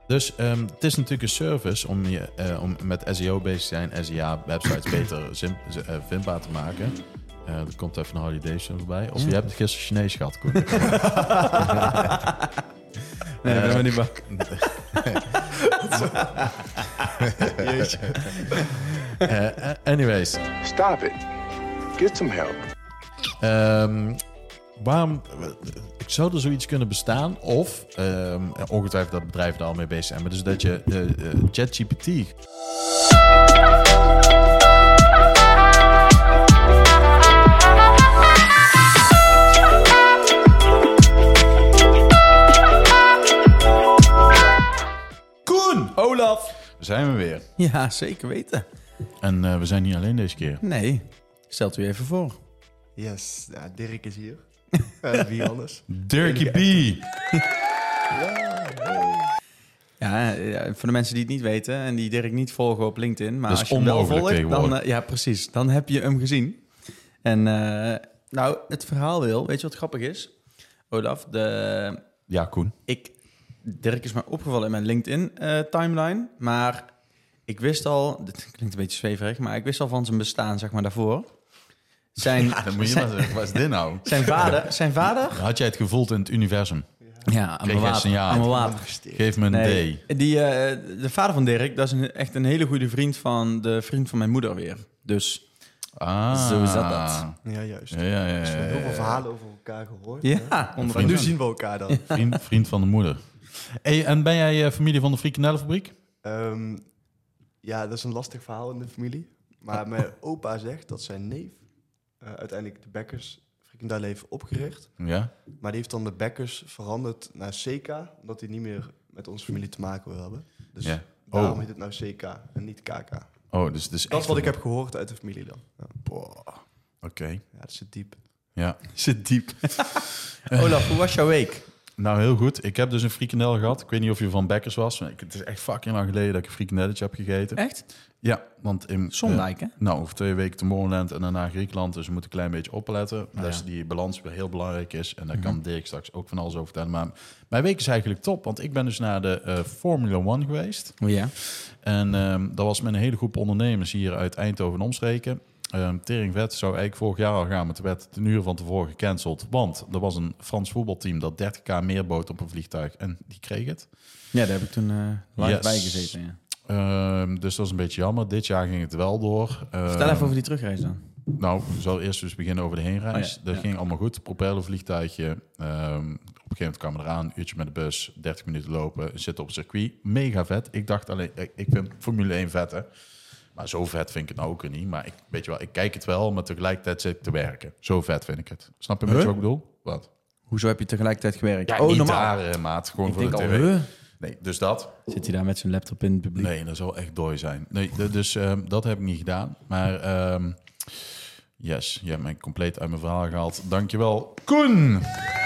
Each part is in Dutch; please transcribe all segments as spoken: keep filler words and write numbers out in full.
Dus um, het is natuurlijk een service om, je, uh, om met S E O bezig te zijn, S E A-websites beter zin, uh, vindbaar te maken. Uh, er komt even een Harley Davidson voorbij. Of ja. Je hebt gisteren Chinees gehad, Koen. Nee, dat ben ik niet bang. Jeetje. uh, anyways. Stop it. Get some help. Um, waarom... Ik zou er zoiets kunnen bestaan. Of, um, ongetwijfeld dat bedrijven er al mee bezig zijn. Maar dus dat je uh, uh, ChatGPT... Olaf. Zijn we weer. Ja, zeker weten. En uh, we zijn niet alleen deze keer. Nee, stelt u even voor. Yes, ja, Dirk is hier. Uh, wie anders? Dirkie B. Ja, ja, ja, voor de mensen die het niet weten en die Dirk niet volgen op LinkedIn. Maar dat als je hem wel volgt, dan, uh, ja, precies, dan heb je hem gezien. En uh, nou, het verhaal wil, weet je wat grappig is? Olaf, de... Ja, Koen. Ik... Dirk is mij opgevallen in mijn LinkedIn-timeline, uh, maar ik wist al, dit klinkt een beetje zweverig, maar ik wist al van zijn bestaan, zeg maar, daarvoor. Zijn, ja, dan moet je zijn, maar zeggen, wat is dit nou? Zijn vader, zijn vader... Had jij het gevoeld in het universum? Ja, aan mijn water. Ja, aan mijn water. Geef me een nee, D. Die, uh, de vader van Dirk, dat is een, echt een hele goede vriend van de vriend van mijn moeder weer. Dus ah, zo zat dat. Ja, juist. Ja, ja, ja, ja, dus we hebben heel veel ja. verhalen over elkaar gehoord. Ja, en nu zien we elkaar dan. Vriend, vriend van de moeder. Hey, en ben jij uh, familie van de frikandellenfabriek? Um, ja, dat is een lastig verhaal in de familie. Maar mijn opa zegt dat zijn neef uh, uiteindelijk de Bekkers frikandellen heeft opgericht. Ja. Maar die heeft dan de Bekkers veranderd naar C K, omdat hij niet meer met onze familie te maken wil hebben. Dus ja. daarom oh. heet het nou C K en niet K K. Oh, dus, dus dat is wat ik heb gehoord uit de familie dan. Ja. Oké. Okay. Ja, dat zit diep. Ja, zit diep. Olaf, hoe was jouw week? Nou, heel goed. Ik heb dus een frikandel gehad. Ik weet niet of je van Bekkers was. Het is echt fucking lang geleden dat ik een frikandelletje heb gegeten. Echt? Ja, want in... Zondijk, uh, hè? Nou, over twee weken Tomorrowland en daarna Griekenland. Dus we moeten een klein beetje opletten. Oh, dus ja. die balans weer heel belangrijk is. En daar Mm-hmm. kan Dirk straks ook van alles over vertellen. Maar mijn week is eigenlijk top. Want ik ben dus naar de uh, Formula One geweest. Oh ja? En um, dat was met een hele groep ondernemers hier uit Eindhoven en omstreken. Um, Teringvet zou eigenlijk vorig jaar al gaan, maar toen werd het een uur van tevoren gecanceld. Want er was een Frans voetbalteam dat dertig k meer bood op een vliegtuig en die kreeg het. Ja, daar heb ik toen uh, live yes. bij gezeten. Ja. Um, dus dat is een beetje jammer. Dit jaar ging het wel door. Um, Vertel even over die terugreis dan. Nou, we zullen eerst dus beginnen over de heenreis. Oh ja, dat ja. ging allemaal goed. Propellervliegtuigje. Um, op een gegeven moment kwamen we eraan. Een uurtje met de bus. dertig minuten lopen. Zitten op het circuit. Mega vet. Ik dacht alleen... Ik vind Formule één vet, hè. Maar zo vet vind ik het nou ook niet. Maar ik, weet je wel, ik kijk het wel, maar tegelijkertijd zit ik te werken. Zo vet vind ik het. Snap je een huh? beetje wat ik bedoel? Wat? Hoezo heb je tegelijkertijd gewerkt? Ja, oh, niet normaal. daar, uh, maat. Gewoon ik voor denk de al, tv. huh? Nee, dus dat. Zit hij daar met zijn laptop in het publiek? Nee, dat zou echt dooi zijn. Nee, d- dus um, dat heb ik niet gedaan. Maar um, yes, je hebt mij compleet uit mijn verhaal gehaald. Dankjewel, Koen!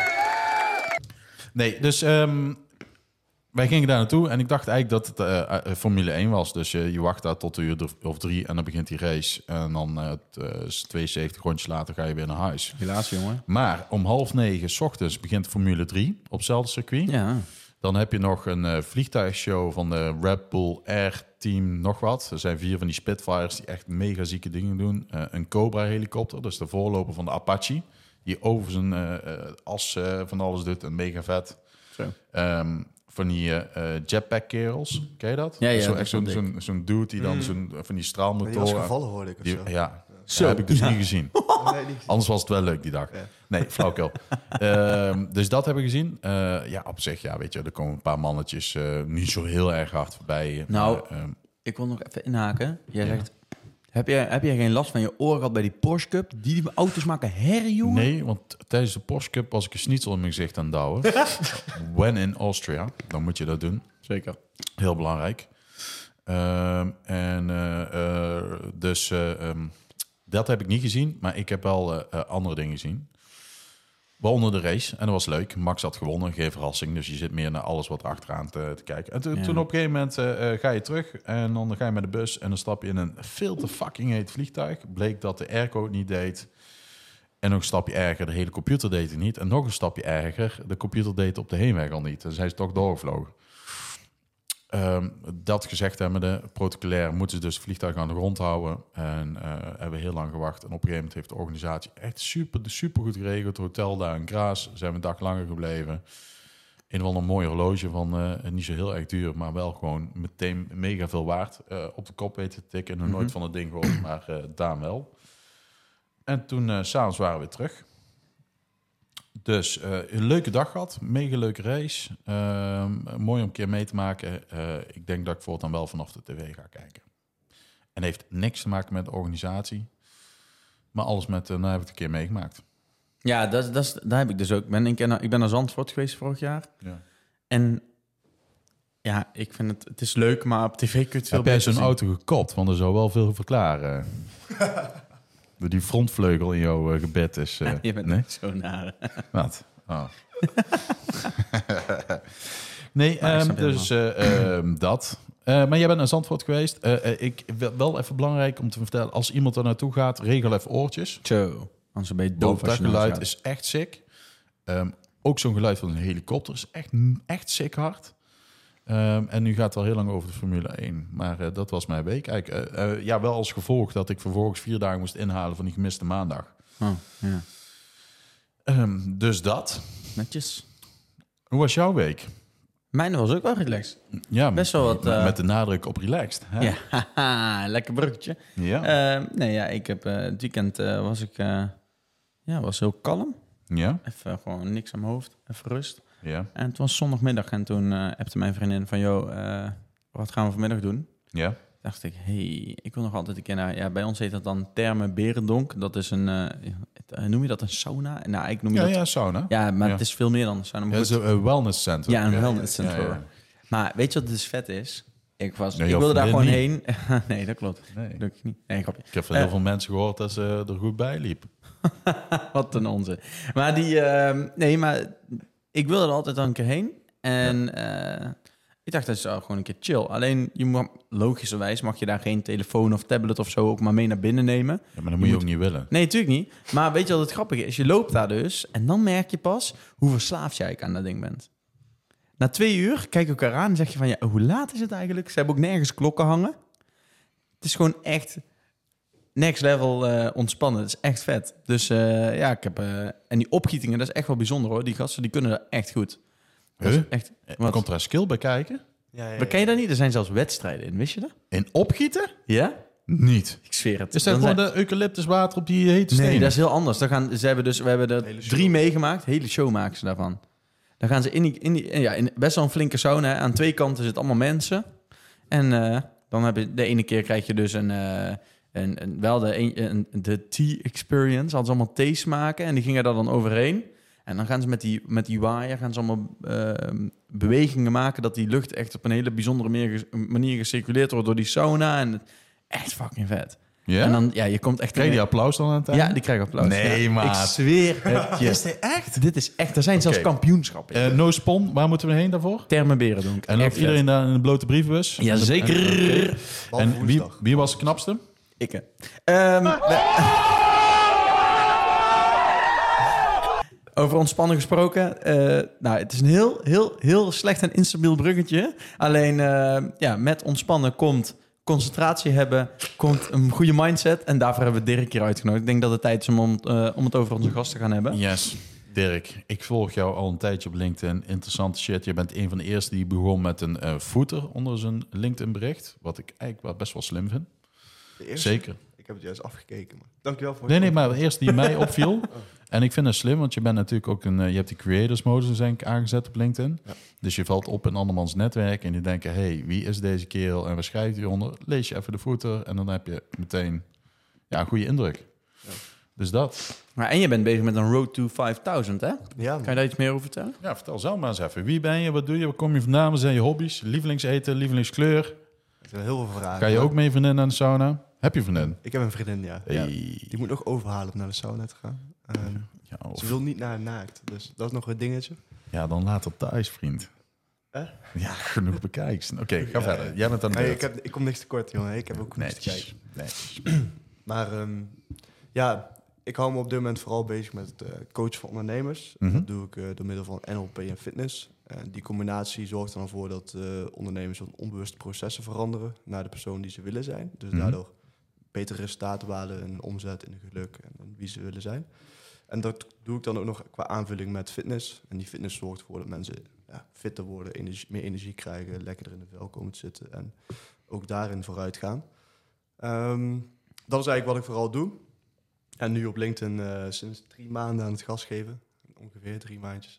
Nee, dus... Um, wij gingen daar naartoe en ik dacht eigenlijk dat het uh, uh, Formule één was. Dus je, je wacht daar tot een uur of drie en dan begint die race. En dan uh, t, uh, tweeënzeventig rondjes later ga je weer naar huis. Helaas, jongen. Maar om half negen 's ochtends begint Formule drie op hetzelfde circuit. Ja. Dan heb je nog een uh, vliegtuigshow van de Red Bull Air Team nog wat. Er zijn vier van die Spitfires die echt mega zieke dingen doen. Uh, een Cobra helikopter, dat is de voorloper van de Apache. Die over zijn uh, uh, as uh, van alles doet en mega vet. Zo. Um, van die uh, jetpack kerels, ken je dat? Ja, ja, zo, dat echt zo'n, is zo'n, zo'n dude die dan Mm. zo'n, van die Die straalmotoren... was gevallen, hoorde ik. Of Die, zo. ja, Zo, dat heb ik dus ja. niet gezien. Nee, niet. Anders was het wel leuk die dag. Ja. Nee, flauwkul. um, dus dat hebben we gezien. Uh, ja, op zich, ja, weet je, er komen een paar mannetjes uh, niet zo heel erg hard voorbij. Nou, maar, um, ik wil nog even inhaken. Jij Ja. zegt, heb jij, heb jij geen last van je oren gehad bij die Porsche Cup? Die, die auto's maken herrie, jongen. nee, want tijdens de Porsche Cup was ik een schnitzel in mijn gezicht aan het douwen. When in Austria, dan moet je dat doen. Zeker. Heel belangrijk. Um, en uh, uh, dus uh, um, dat heb ik niet gezien, maar ik heb wel uh, uh, andere dingen gezien. Waaronder de race. En dat was leuk. Max had gewonnen, geen verrassing. Dus je zit meer naar alles wat achteraan te, te kijken. En to, Ja. toen op een gegeven moment uh, uh, ga je terug en dan ga je met de bus en dan stap je in een veel te fucking heet vliegtuig. Bleek dat de airco het niet deed. En nog een stapje erger, de hele computer deed het niet. En nog een stapje erger, de computer deed het op de heenweg al niet. Dan zijn ze toch doorgevlogen. Um, dat gezegd hebbende, protocolair moeten ze dus het vliegtuig aan de grond houden. En uh, hebben we heel lang gewacht. En op een gegeven moment heeft de organisatie echt super, super goed geregeld. Het hotel daar in Graas, zijn we een dag langer gebleven. Een of ander mooi horloge van uh, niet zo heel erg duur, maar wel gewoon meteen mega veel waard. Uh, op de kop weten te tikken. Nog mm-hmm. nooit van het ding gehoord, maar uh, Daan wel. En toen uh, s'avonds waren we weer terug. Dus uh, een leuke dag gehad, mega leuke reis. Uh, mooi om een keer mee te maken. Uh, ik denk dat ik voortaan wel vanaf de tv ga kijken. En heeft niks te maken met de organisatie. Maar alles met, uh, nou heb ik het een keer meegemaakt. Ja, dat, dat is, daar heb ik dus ook. Ik ben, een keer naar, ik ben naar Zandvoort geweest vorig jaar. Ja. En ja, ik vind het, het is leuk, maar op tv kun je het veel heb jij beter zo'n zien. auto gekopt? Want er zou wel veel verklaren. Die frontvleugel in jouw uh, gebed is... Uh, je bent nee? niet zo naar. Wat? Oh. nee, um, dus uh, um, dat. Uh, maar jij bent naar Zandvoort geweest. Uh, uh, ik wel even belangrijk om te vertellen... als iemand er naartoe gaat, regel even oortjes. Zo, anders ben je doof als je geluid is echt sick. Um, ook zo'n geluid van een helikopter is echt, echt sick hard. Um, en nu gaat het al heel lang over de Formule één. Maar uh, dat was mijn week. Eigenlijk, uh, uh, ja, wel als gevolg dat ik vervolgens vier dagen moest inhalen van die gemiste maandag. Oh, ja. Um, dus dat. Netjes. Hoe was jouw week? Mijn was ook wel relaxed. Ja, best wel wat. Uh... Met de nadruk op relaxed. Hè? Ja, haha, lekker bruggetje. Ja. Uh, nee, ja, ik heb uh, het weekend uh, was ik, uh, ja, was heel kalm. Ja. Even gewoon niks aan mijn hoofd, even rust. Ja. En het was zondagmiddag en toen uh, appte mijn vriendin van, joh, uh, wat gaan we vanmiddag doen? Ja. Dacht ik, hey, ik wil nog altijd een keer naar... Ja, bij ons heet dat dan Therme Berendonk. Dat is een... Uh, noem je dat een sauna? Nou, ik noem je ja, dat... ja, sauna. Ja, maar ja. het is veel meer dan een sauna. Ja, het is een wellness center. Ja, een ja, wellness center. Ja, ja. Maar weet je wat dus vet is? Ik, was, Nee, ik wilde daar gewoon niet. heen. Nee, dat klopt. Nee. Lukt niet. Nee, grapje. Ik heb van heel uh, veel mensen gehoord dat ze er goed bij liepen. Wat een onzin. Maar die... Uh, nee, maar ik wilde er altijd al een keer heen. En... Ja. Uh, ik dacht, dat is gewoon een keer chill. Alleen, je mag, logischerwijs mag je daar geen telefoon of tablet of zo ook maar mee naar binnen nemen. Ja, maar dat moet je, je ook niet willen. Nee, natuurlijk niet. Maar weet je wat het grappige is? Je loopt daar dus en dan merk je pas hoe verslaafd jij aan dat ding bent. Na twee uur kijk je elkaar aan en zeg je van, ja, hoe laat is het eigenlijk? Ze hebben ook nergens klokken hangen. Het is gewoon echt next level uh, ontspannen. Het is echt vet. Dus uh, ja, ik heb... Uh, en die opgietingen, dat is echt wel bijzonder hoor. Die gasten, die kunnen dat echt goed. Dat huh? is echt... Wat? Komt er een skill bij kijken? Ja, ja, ja. Maar ken je dat niet? Er zijn zelfs wedstrijden in, wist je dat? In opgieten? Ja? Niet. Ik zweer het. Is dat Dan gewoon zijn... de eucalyptuswater op die hete stenen? Nee, dat is heel anders. Dan gaan, ze hebben dus, we hebben er drie meegemaakt. Hele show maken ze daarvan. Dan gaan ze in die... In die ja, in best wel een flinke sauna. Hè. Aan twee kanten zitten allemaal mensen. En uh, dan heb je... De ene keer krijg je dus een... Uh, een, een wel de, een, een, de tea experience. Hadden ze allemaal thees maken. En die gingen daar dan overheen. En dan gaan ze met die, met die waaier gaan ze allemaal uh, bewegingen maken... dat die lucht echt op een hele bijzondere manier gecirculeerd wordt door die sauna. En echt fucking vet. Ja? En dan, ja, je komt echt... Krijg je die applaus dan aan het einde? Ja, die krijgen applaus. Nee, ja. maat. Ik zweer het je. Is dit echt? Dit is echt... Er zijn Okay. zelfs kampioenschappen. Uh, no spon, waar moeten we heen daarvoor? Terme Berendonk. En loopt iedereen daar in de blote brievenbus? Jazeker. Okay. En wie, wie was de knapste? Ik. Um, we... Over ontspannen gesproken. Uh, nou, het is een heel, heel, heel slecht en instabiel bruggetje. Alleen, uh, ja, met ontspannen komt concentratie hebben, komt een goede mindset. En daarvoor hebben we Dirk hier uitgenodigd. Ik denk dat het tijd is om, uh, om het over onze gast te gaan hebben. Yes, Dirk. Ik volg jou al een tijdje op LinkedIn. Interessante shit. Je bent een van de eerste die begon met een uh, footer onder zijn LinkedIn bericht. Wat ik eigenlijk wel best wel slim vind. Zeker. Ik heb het juist afgekeken. Maar dankjewel voor Nee, nee, maar de eerste die mij opviel. Oh. En ik vind het slim, want je bent natuurlijk ook een... Uh, je hebt die creators modus denk ik aangezet op LinkedIn. Ja. Dus je valt op in andermans netwerk en die denken... hey, wie is deze kerel en waar schrijft hij onder? Lees je even de footer en dan heb je meteen ja, een goede indruk. Ja. Dus dat. Maar en je bent bezig met een Road to vijfduizend, hè? Ja. Kan je daar iets meer over vertellen? Ja, vertel zelf maar eens even. Wie ben je? Wat doe je? Waar kom je vandaan? Wat zijn je hobby's? Lievelingseten? Lievelingskleur? Er zijn heel veel vragen. Ga je ook mee vriendin naar de sauna? Heb je vriendin? Ik heb een vriendin, ja. Hey. ja. Die moet nog overhalen om naar de sauna te gaan. Um, ja, of... Ze wil niet naar naakt, dus dat is nog een dingetje. Ja, dan laat het thuis, vriend. Eh? Ja, genoeg bekijks. Oké, okay, ga ja, verder. Jij bent aan de nee, ik, heb, ik kom niks tekort, jongen. Ik heb ook niks te kijken. Netjes. Maar um, ja, ik hou me op dit moment vooral bezig met het uh, coachen van ondernemers. Mm-hmm. Dat doe ik uh, door middel van N L P en fitness. En die combinatie zorgt er dan voor dat uh, ondernemers van onbewuste processen veranderen naar de persoon die ze willen zijn. Dus Mm-hmm. daardoor betere resultaten behalen in omzet, in geluk en, en wie ze willen zijn. En dat doe ik dan ook nog qua aanvulling met fitness. En die fitness zorgt ervoor dat mensen ja, fitter worden, energie, meer energie krijgen, lekkerder in de vel komen te zitten en ook daarin vooruit gaan. Um, dat is eigenlijk wat ik vooral doe. En nu op LinkedIn uh, sinds drie maanden aan het gas geven. Ongeveer drie maandjes.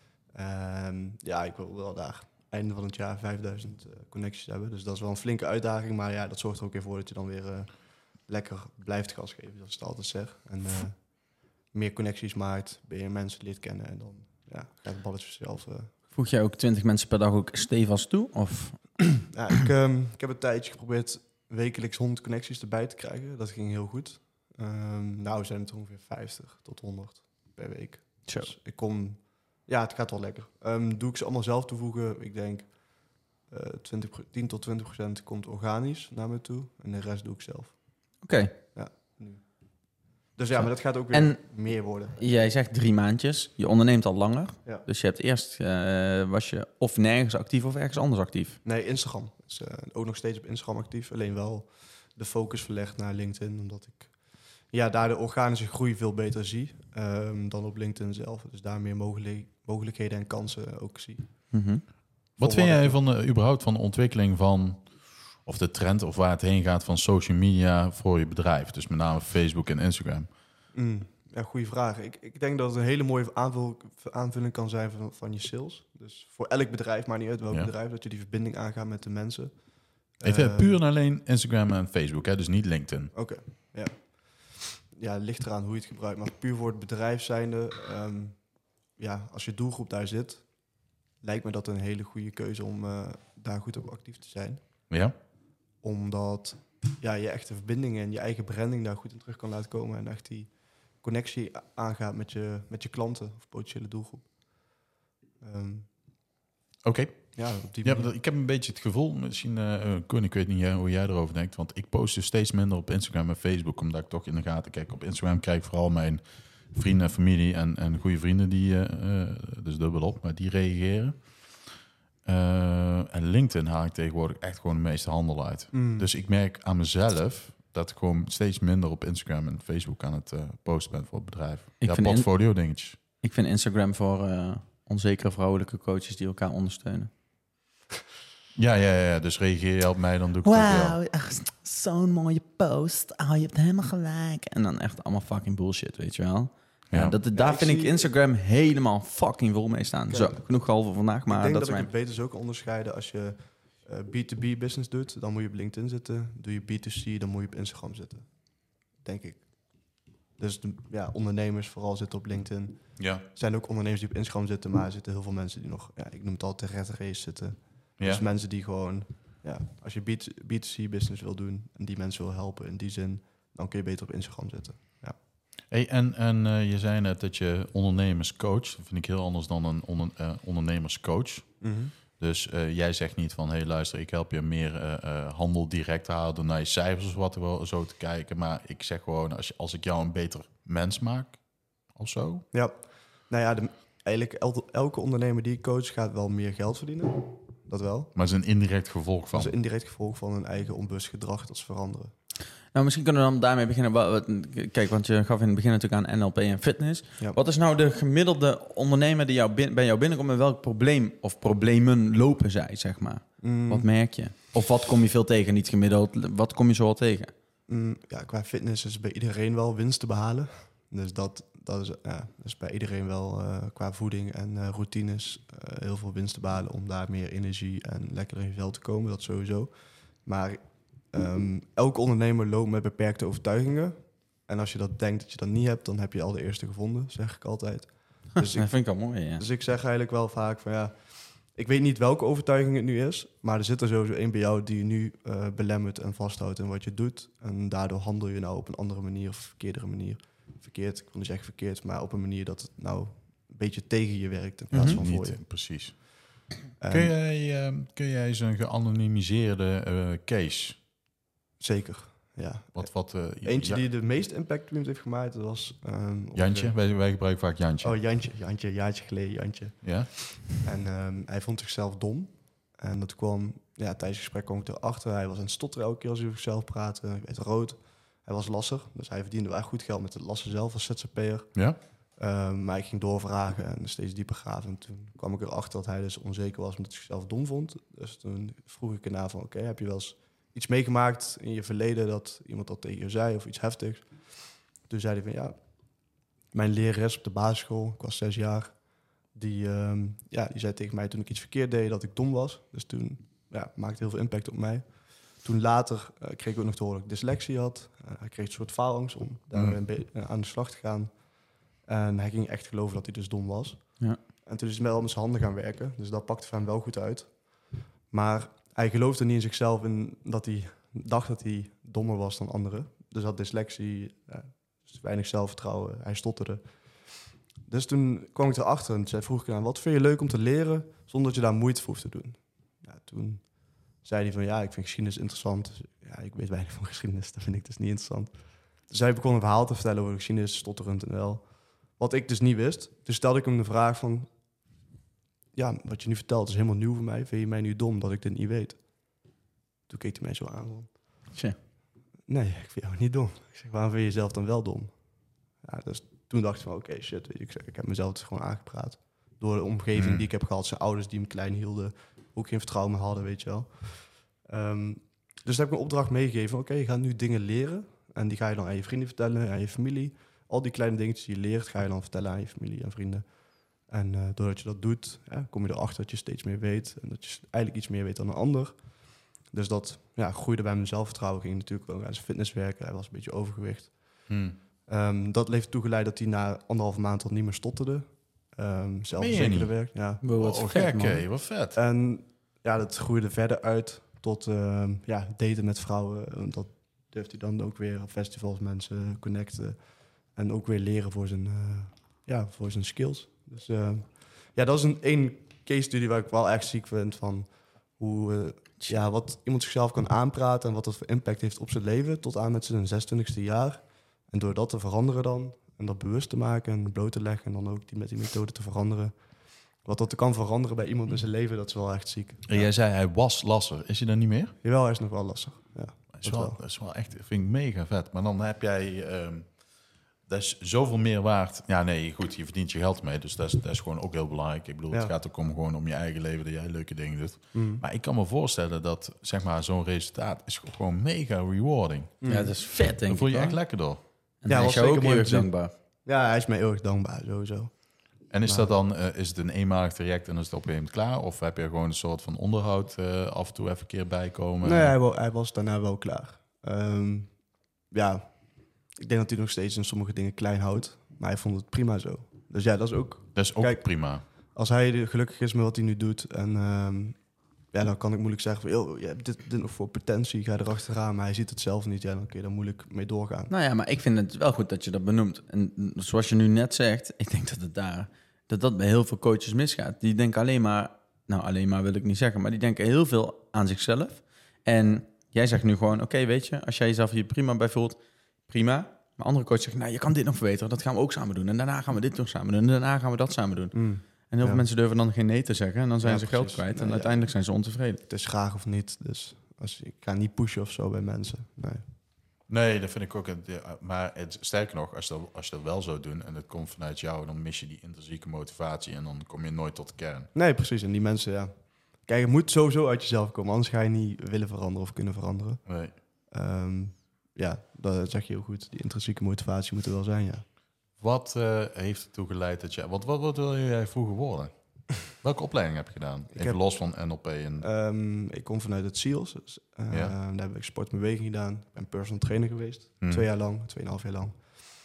Um, ja, ik wil wel daar einde van het jaar vijfduizend uh, connecties hebben. Dus dat is wel een flinke uitdaging. Maar ja, dat zorgt er ook weer voor dat je dan weer uh, lekker blijft gas geven, zoals ik het altijd zeg. En uh, meer connecties maakt, meer mensen leert kennen. En dan ja, gaat het balletje zelf... Uh, Voeg jij ook twintig mensen per dag ook stevast toe? Of? ja, ik, um, ik heb een tijdje geprobeerd wekelijks honderd connecties erbij te krijgen. Dat ging heel goed. Um, nou, we zijn het ongeveer vijftig tot honderd per week. Zo. Dus ik kom... Ja, het gaat wel lekker. Um, doe ik ze allemaal zelf toevoegen? Ik denk uh, twintig, tien tot twintig procent komt organisch naar me toe. En de rest doe ik zelf. Oké. Okay. Ja, nu. Dus ja, maar dat gaat ook weer en meer worden. Jij zegt drie maandjes. Je onderneemt al langer. Ja. Dus je hebt eerst... Uh, was je of nergens actief of ergens anders actief? Nee, Instagram. Dus, uh, ook nog steeds op Instagram actief. Alleen wel de focus verlegd naar LinkedIn. Omdat ik ja, daar de organische groei veel beter zie um, dan op LinkedIn zelf. Dus daar meer mogelijk, mogelijkheden en kansen ook zie. Mm-hmm. Wat vind jij van de, überhaupt van de ontwikkeling van... of de trend of waar het heen gaat van social media voor je bedrijf? Dus met name Facebook en Instagram. Mm, ja, goede vraag. Ik, ik denk dat het een hele mooie aanvul, aanvulling kan zijn van, van je sales. Dus voor elk bedrijf, maar niet uit welk ja. bedrijf, dat je die verbinding aangaat met de mensen. Even uh, puur en alleen Instagram en Facebook, hè? Dus niet LinkedIn. Oké, okay, ja. Ja, het ligt eraan hoe je het gebruikt. Maar puur voor het bedrijf zijnde, um, ja, als je doelgroep daar zit, lijkt me dat een hele goede keuze om uh, daar goed op actief te zijn. Ja. Omdat ja, je echte verbindingen en je eigen branding daar goed in terug kan laten komen. En echt die connectie aangaat met je, met je klanten of potentiële doelgroep. Um, Oké. Okay. Ja, op die ja, ik heb een beetje het gevoel, misschien, uh, Koen, ik weet niet uh, hoe jij erover denkt, want ik post dus steeds minder op Instagram en Facebook, omdat ik toch in de gaten kijk. Op Instagram kijk ik vooral mijn vrienden, familie en, en goede vrienden, die, uh, uh, dus dubbel op, maar die reageren. Uh, en LinkedIn haal ik tegenwoordig echt gewoon de meeste handel uit. Mm. Dus ik merk aan mezelf dat ik gewoon steeds minder op Instagram en Facebook aan het uh, posten ben voor het bedrijf. Ik ja, portfolio in, dingetjes. Ik vind Instagram voor uh, onzekere vrouwelijke coaches die elkaar ondersteunen. Ja, ja, ja, dus reageer je op mij, dan doe ik wow, het ook wel. Zo'n mooie post. Oh, je hebt helemaal gelijk. En dan echt allemaal fucking bullshit, weet je wel. Ja, ja, dat, daar ja, ik vind zie, ik Instagram helemaal fucking vol mee staan. Kijk, zo, genoeg al voor vandaag, maar ik denk dat, dat is ik mijn... het beter zo kan onderscheiden. Als je uh, B twee B business doet, dan moet je op LinkedIn zitten. Doe je B twee C, dan moet je op Instagram zitten. Denk ik. Dus de, ja, ondernemers vooral zitten op LinkedIn. Ja. Er zijn ook ondernemers die op Instagram zitten, maar er zitten heel veel mensen die nog, ja, ik noem het altijd de red race zitten. Ja. Dus mensen die gewoon, ja, als je B twee C business wil doen en die mensen wil helpen in die zin, dan kun je beter op Instagram zitten. Ja. Hey, en en uh, je zei net dat je ondernemers coach. Dat vind ik heel anders dan een onder, uh, ondernemerscoach. Mm-hmm. Dus uh, jij zegt niet van, hé hey, luister, ik help je meer uh, uh, handel direct te halen door naar je cijfers of wat wel zo te kijken. Maar ik zeg gewoon, als, je, als ik jou een beter mens maak of zo. Ja, nou ja, de, eigenlijk el, elke ondernemer die ik coach gaat wel meer geld verdienen. Dat wel. Maar het is een indirect gevolg van. Dat is een indirect gevolg van hun eigen onbewust gedrag dat ze veranderen. Nou, misschien kunnen we dan daarmee beginnen. Kijk, want je gaf in het begin natuurlijk aan N L P en fitness. Ja. Wat is nou de gemiddelde ondernemer die jou bin, bij jou binnenkomt en welk probleem of problemen lopen zij, zeg maar? Mm. Wat merk je? Of wat kom je veel tegen? Niet gemiddeld, wat kom je zo al tegen? Mm, ja, qua fitness is bij iedereen wel winst te behalen. Dus dat, dat, is, ja, dat is bij iedereen wel uh, qua voeding en uh, routines uh, heel veel winst te behalen om daar meer energie en lekker in je vel te komen. Dat sowieso. Maar Um, elke ondernemer loopt met beperkte overtuigingen. En als je dat denkt dat je dat niet hebt, dan heb je al de eerste gevonden, zeg ik altijd. Dus ik, dat vind ik al mooi, ja. Dus ik zeg eigenlijk wel vaak van ja, ik weet niet welke overtuiging het nu is, maar er zit er sowieso één bij jou die je nu uh, belemmert en vasthoudt in wat je doet. En daardoor handel je nou op een andere manier of een verkeerdere manier. Verkeerd, ik wil niet zeggen verkeerd, maar op een manier dat het nou een beetje tegen je werkt in plaats van mm-hmm. voor je. Niet, precies. Um, kun, jij, uh, kun jij zo'n geanonimiseerde uh, case... Zeker, Ja. Wat, wat, uh, Eentje ja, die de meeste impact op iemand heeft gemaakt, dat was... Um, Jantje, de... wij, wij gebruiken vaak Jantje. Oh, Jantje, Jantje, een jaartje geleden, Jantje. Ja? En um, hij vond zichzelf dom. En dat kwam, ja, tijdens het gesprek kwam ik erachter. Hij was aan het stotteren elke keer als hij over zichzelf praatte. Hij werd rood. Hij was lasser, dus hij verdiende wel echt goed geld met het lassen zelf als Z Z P'er. Ja? Um, maar ik ging doorvragen en steeds dieper graven. En toen kwam ik erachter dat hij dus onzeker was omdat hij zichzelf dom vond. Dus toen vroeg ik erna van, oké, okay, heb je wel eens iets meegemaakt in je verleden dat iemand dat tegen je zei of iets heftigs? Toen zei hij van, ja, mijn lerares op de basisschool, ik was zes jaar, die, um, ja, die zei tegen mij toen ik iets verkeerd deed dat ik dom was. Dus toen ja, maakte heel veel impact op mij. Toen later uh, kreeg ik ook nog te horen dat ik dyslexie had. Uh, hij kreeg een soort faalangst om daar mm. een be- uh, aan de slag te gaan. En hij ging echt geloven dat hij dus dom was. Ja. En toen is hij wel met zijn handen gaan werken. Dus dat pakte voor hem wel goed uit. Maar hij geloofde niet in zichzelf in dat hij dacht dat hij dommer was dan anderen. Dus had dyslexie, ja, dus weinig zelfvertrouwen. Hij stotterde. Dus toen kwam ik erachter en zei, vroeg ik aan, wat vind je leuk om te leren zonder dat je daar moeite voor hoeft te doen? Ja, toen zei hij van, ja, ik vind geschiedenis interessant. Dus, ja, ik weet weinig van geschiedenis, dat vind ik dus niet interessant. Dus hij begon een verhaal te vertellen over geschiedenis, stotterend en wel. Wat ik dus niet wist. Dus stelde ik hem de vraag van, ja, wat je nu vertelt is helemaal nieuw voor mij. Vind je mij nu dom dat ik dit niet weet? Toen keek hij mij zo aan van, Tja. nee, ik vind jou niet dom. Ik zeg, waarom vind je jezelf dan wel dom? Ja, dus toen dacht ik van, oké, okay, shit, weet je, ik, zeg, ik heb mezelf dus gewoon aangepraat. Door de omgeving mm. die ik heb gehad, zijn ouders die me klein hielden, ook geen vertrouwen meer hadden, weet je wel. Um, dus daar heb ik een opdracht meegegeven. Oké, okay, je gaat nu dingen leren. En die ga je dan aan je vrienden vertellen, aan je familie. Al die kleine dingetjes die je leert, ga je dan vertellen aan je familie en vrienden. En uh, doordat je dat doet, ja, kom je erachter dat je steeds meer weet. En dat je eigenlijk iets meer weet dan een ander. Dus dat ja, groeide bij mijn zelfvertrouwen. Ging natuurlijk ook aan zijn fitness werken. Hij was een beetje overgewicht. Hmm. Um, dat heeft toegeleid dat hij na anderhalve maand al niet meer stotterde. Um, zelfverzekerde werk. Ja. Wow, wat oh, vet, gek, hé, wat vet. En ja, dat groeide verder uit tot uh, ja, daten met vrouwen. Dat durft hij dan ook weer op festivals mensen connecten. En ook weer leren voor zijn, uh, ja, voor zijn skills. Dus uh, ja, dat is een één case study waar ik wel echt ziek vind van hoe, uh, ja, wat iemand zichzelf kan aanpraten en wat dat voor impact heeft op zijn leven tot aan met zijn zesentwintigste jaar. En door dat te veranderen dan, en dat bewust te maken en bloot te leggen en dan ook die met die methode te veranderen. Wat dat kan veranderen bij iemand in zijn leven, dat is wel echt ziek. En jij zei hij was lasser. Is hij dan niet meer? Jawel, hij is nog wel lastig. Ja, dat is wel, wel. Dat is wel echt, vind ik mega vet. Maar dan heb jij, um, dat is zoveel meer waard. Ja, nee, goed, je verdient je geld mee, dus dat is, dat is gewoon ook heel belangrijk. Ik bedoel, ja. Het gaat ook om gewoon om je eigen leven, dat jij leuke dingen doet. Mm. Maar ik kan me voorstellen dat, zeg maar, zo'n resultaat is gewoon mega rewarding. Mm. Ja, dat is vet, denk ik. Dan voel je hoor. echt lekker door. En ja, hij is jou ook heel erg zien. dankbaar. Ja, hij is mij heel erg dankbaar, sowieso. En is maar, dat dan uh, is het een eenmalig traject en is het op een gegeven moment klaar? Of heb je gewoon een soort van onderhoud uh, af en toe even een keer bijkomen? Nee, hij, hij was daarna wel klaar. Um, ja, ik denk dat hij nog steeds in sommige dingen klein houdt. Maar hij vond het prima zo. Dus ja, dat is ook... Dat is ook kijk, prima. Als hij gelukkig is met wat hij nu doet... en um, ja, dan kan ik moeilijk zeggen... van, yo, je hebt dit, dit nog voor potentie, ga erachteraan. Maar hij ziet het zelf niet. Ja, dan kun je daar moeilijk mee doorgaan. Nou ja, maar ik vind het wel goed dat je dat benoemt. En zoals je nu net zegt... ik denk dat het daar... dat dat bij heel veel coaches misgaat. Die denken alleen maar... nou, alleen maar wil ik niet zeggen... maar die denken heel veel aan zichzelf. En jij zegt nu gewoon... oké, okay, weet je, als jij jezelf hier prima bij voelt... prima. Maar andere coaches zeggen... nou, je kan dit nog verbeteren. Dat gaan we ook samen doen. En daarna gaan we dit nog samen doen. En daarna gaan we dat samen doen. Mm. En heel ja. veel mensen durven dan geen nee te zeggen. En dan zijn ja, ze precies. geld kwijt. En nee, uiteindelijk ja. zijn ze ontevreden. Het is graag of niet. Dus als, ik ga niet pushen of zo bij mensen. Nee. Nee, dat vind ik ook. Maar het, sterker nog, als je, dat, als je dat wel zou doen en het komt vanuit jou, dan mis je die intrinsieke motivatie en dan kom je nooit tot de kern. Nee, precies. En die mensen, ja. Kijk, het moet sowieso uit jezelf komen, anders ga je niet willen veranderen of kunnen veranderen. Nee. Um, ja, dat zeg je heel goed. Die intrinsieke motivatie moet er wel zijn, ja. Wat uh, heeft ertoe geleid dat jij... Wat, wat, wat wil jij vroeger worden? Welke opleiding heb je gedaan? Even heb, los van N L P. En... Um, ik kom vanuit het S E A L S. Dus, uh, ja. Daar heb ik sport en beweging gedaan. Ik ben personal trainer geweest. Hmm. Twee jaar lang, tweeënhalf jaar lang.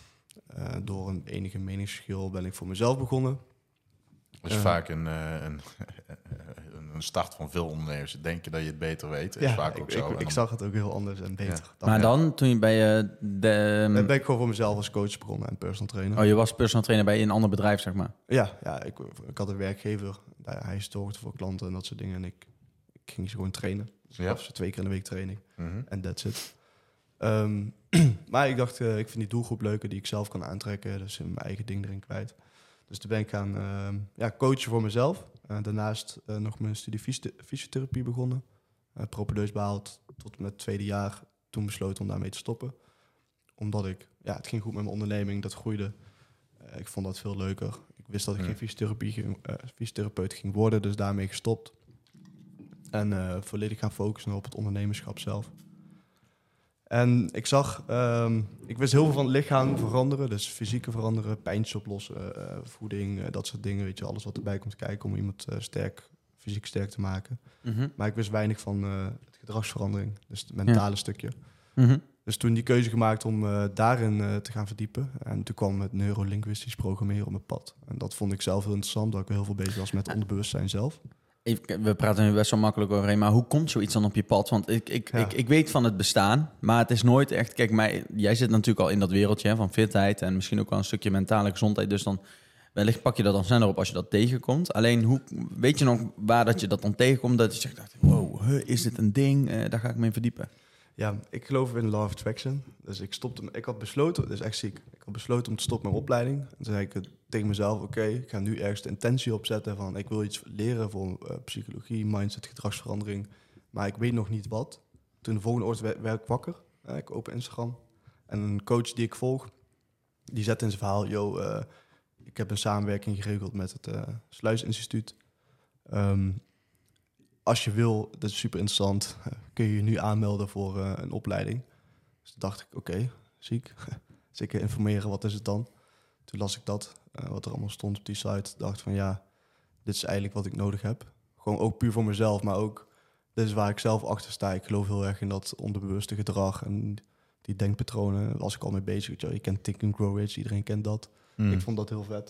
Uh, door een enige meningsverschil ben ik voor mezelf begonnen. Dat is uh, vaak een, uh, een, een start van veel ondernemers. Denk je dat je het beter weet. Dat is ja, vaak ook ik, zo. Ik, ik dan... zag het ook heel anders en beter. Ja. Dan maar ja. dan, toen je bij... Uh, de... Dan ben ik gewoon voor mezelf als coach begonnen en personal trainer. Oh, je was personal trainer bij een ander bedrijf, zeg maar? Ja, ja ik, ik had een werkgever. Hij zorgde voor klanten en dat soort dingen. En ik, ik ging ze gewoon trainen. Dus ik ja. gaf ze twee keer in de week training. Mm-hmm. En that's it. Um, maar ik dacht, uh, ik vind die doelgroep leuker die ik zelf kan aantrekken. Dus in mijn eigen ding erin kwijt. Dus toen ben ik gaan uh, ja, coachen voor mezelf. Uh, daarnaast uh, nog mijn studie fysio- fysiotherapie begonnen. Uh, propedeus behaald tot met het tweede jaar. Toen besloten om daarmee te stoppen. Omdat ik, ja, het ging goed met mijn onderneming, dat groeide. Uh, ik vond dat veel leuker. Ik wist dat ik Ja. geen fysiotherapie ging, uh, fysiotherapeut ging worden, dus daarmee gestopt. En uh, volledig gaan focussen op het ondernemerschap zelf. En ik zag, um, ik wist heel veel van het lichaam veranderen. Dus fysieke veranderen, pijntjes oplossen, uh, voeding, uh, dat soort dingen. Weet je, alles wat erbij komt kijken om iemand uh, sterk, fysiek sterk te maken. Mm-hmm. Maar ik wist weinig van uh, het gedragsverandering, dus het mentale ja. stukje. Mm-hmm. Dus toen die keuze gemaakt om uh, daarin uh, te gaan verdiepen. En toen kwam het neurolinguistisch programmeren op mijn pad. En dat vond ik zelf heel interessant, dat ik heel veel bezig was met onderbewustzijn zelf. We praten nu best wel makkelijk overheen, maar hoe komt zoiets dan op je pad? Want ik, ik, ja. ik, ik weet van het bestaan, maar het is nooit echt... Kijk, mij, jij zit natuurlijk al in dat wereldje hè, van fitheid en misschien ook wel een stukje mentale gezondheid. Dus dan wellicht pak je dat dan sneller op als je dat tegenkomt. Alleen, hoe, weet je nog waar dat je dat dan tegenkomt? Dat je zegt, wow, huh, is dit een ding? Uh, daar ga ik me in verdiepen. Ja, ik geloof in law of attraction. Dus ik stopte, ik had besloten, dat is echt ziek. Ik had besloten om te stoppen met mijn opleiding. En toen zei ik tegen mezelf, oké, okay, ik ga nu ergens de intentie opzetten van ik wil iets leren voor uh, psychologie, mindset, gedragsverandering. Maar ik weet nog niet wat. Toen de volgende ochtend werd ik wakker. Uh, ik open Instagram. En een coach die ik volg, die zet in zijn verhaal, yo, uh, ik heb een samenwerking geregeld met het uh, Sluisinstituut. Um, Als je wil, dat is super interessant, kun je je nu aanmelden voor uh, een opleiding. Dus toen dacht ik, oké, okay, ziek. Zeker informeren, wat is het dan? Toen las ik dat, uh, wat er allemaal stond op die site. Dacht van ja, dit is eigenlijk wat ik nodig heb. Gewoon ook puur voor mezelf, maar ook, dit is waar ik zelf achter sta. Ik geloof heel erg in dat onderbewuste gedrag en die denkpatronen. Daar was ik al mee bezig. Je kent Think and Grow Rich, iedereen kent dat. Mm. Ik vond dat heel vet.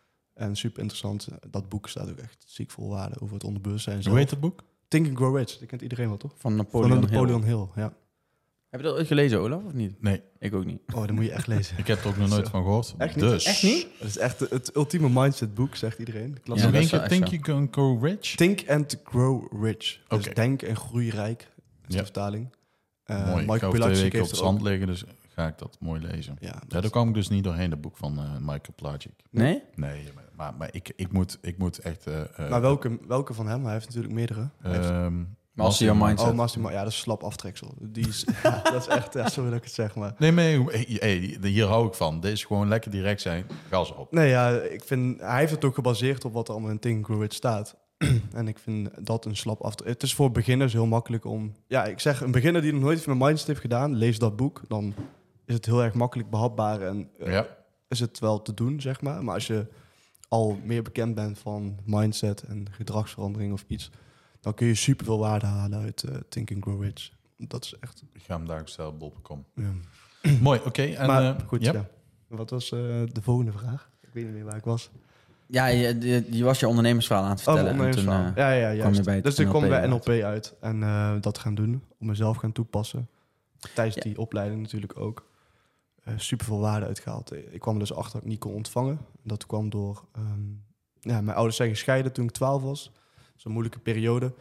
En super interessant. Dat boek staat ook echt ziek vol waarde over het onderbewustzijn zelf. Hoe heet het boek? Think and Grow Rich, dat kent iedereen wel, toch? Van Napoleon, Van Napoleon Hill. Hill, ja. Heb je dat ooit gelezen, Olaf, of niet? Nee. Ik ook niet. Oh, dat moet je echt lezen. Ik heb er ook nog nooit Zo. van gehoord. Echt niet? Dus. Echt niet? Het is echt het ultieme mindset boek, zegt iedereen. Ja, Ja, denk dat je, is think zo. you can go rich? Think and Grow Rich. Dus Oké. denk en groei rijk, is de Ja. vertaling. Uh, Mooi. Ik Michael ga over twee Pilatschik weken op heeft het er ook... strand liggen, dus ga ik dat mooi lezen. Ja, Ja, dat daar kwam ik dus niet doorheen, dat boek van uh, Michael Pilatschik. Nee? Nee, maar, maar, maar ik, ik, moet, ik moet echt... Uh, uh, maar welke, welke van hem? Hij heeft natuurlijk meerdere. Hij heeft- Um, Master Your Mindset. Oh, Master, ja, dat is slap aftreksel. Die is, ja, dat is echt, ja, sorry dat ik het zeg, maar... Nee, nee, hey, hier hou ik van. Dit is gewoon lekker direct zijn. Gas op. Nee, ja, ik vind... Hij heeft het ook gebaseerd op wat er allemaal in Think and Grow Rich staat. En ik vind dat een slap aftrek. Het is voor beginners heel makkelijk om... Ja, ik zeg, een beginner die nog nooit iets met mindset heeft gedaan, lees dat boek. Dan is het heel erg makkelijk behapbaar en uh, Ja. is het wel te doen, zeg maar. Maar als je al meer bekend bent van mindset en gedragsverandering of iets, dan kun je superveel waarde halen uit uh, Think and Grow Rich. Dat is echt... Ik ga hem daar bestellen op bol punt com. Ja. Mooi, oké. Okay, en Maar uh, goed, yep. ja. Wat was uh, de volgende vraag? Ik weet niet meer waar ik was. Ja, je, je, je was je ondernemersverhaal aan het Oh, vertellen. en toen, ondernemersverhaal. uh, ja, ja, kwam juist. je bij het Dus ik kwam N L P bij N L uit. P uit en uh, dat gaan doen. Om mezelf gaan toepassen. Tijdens Ja. die opleiding natuurlijk ook. Uh, super veel waarde uitgehaald. Ik kwam er dus achter dat ik niet kon ontvangen. Dat kwam door... Um, ja, mijn ouders zijn gescheiden toen ik twaalf was. Dat is een moeilijke periode.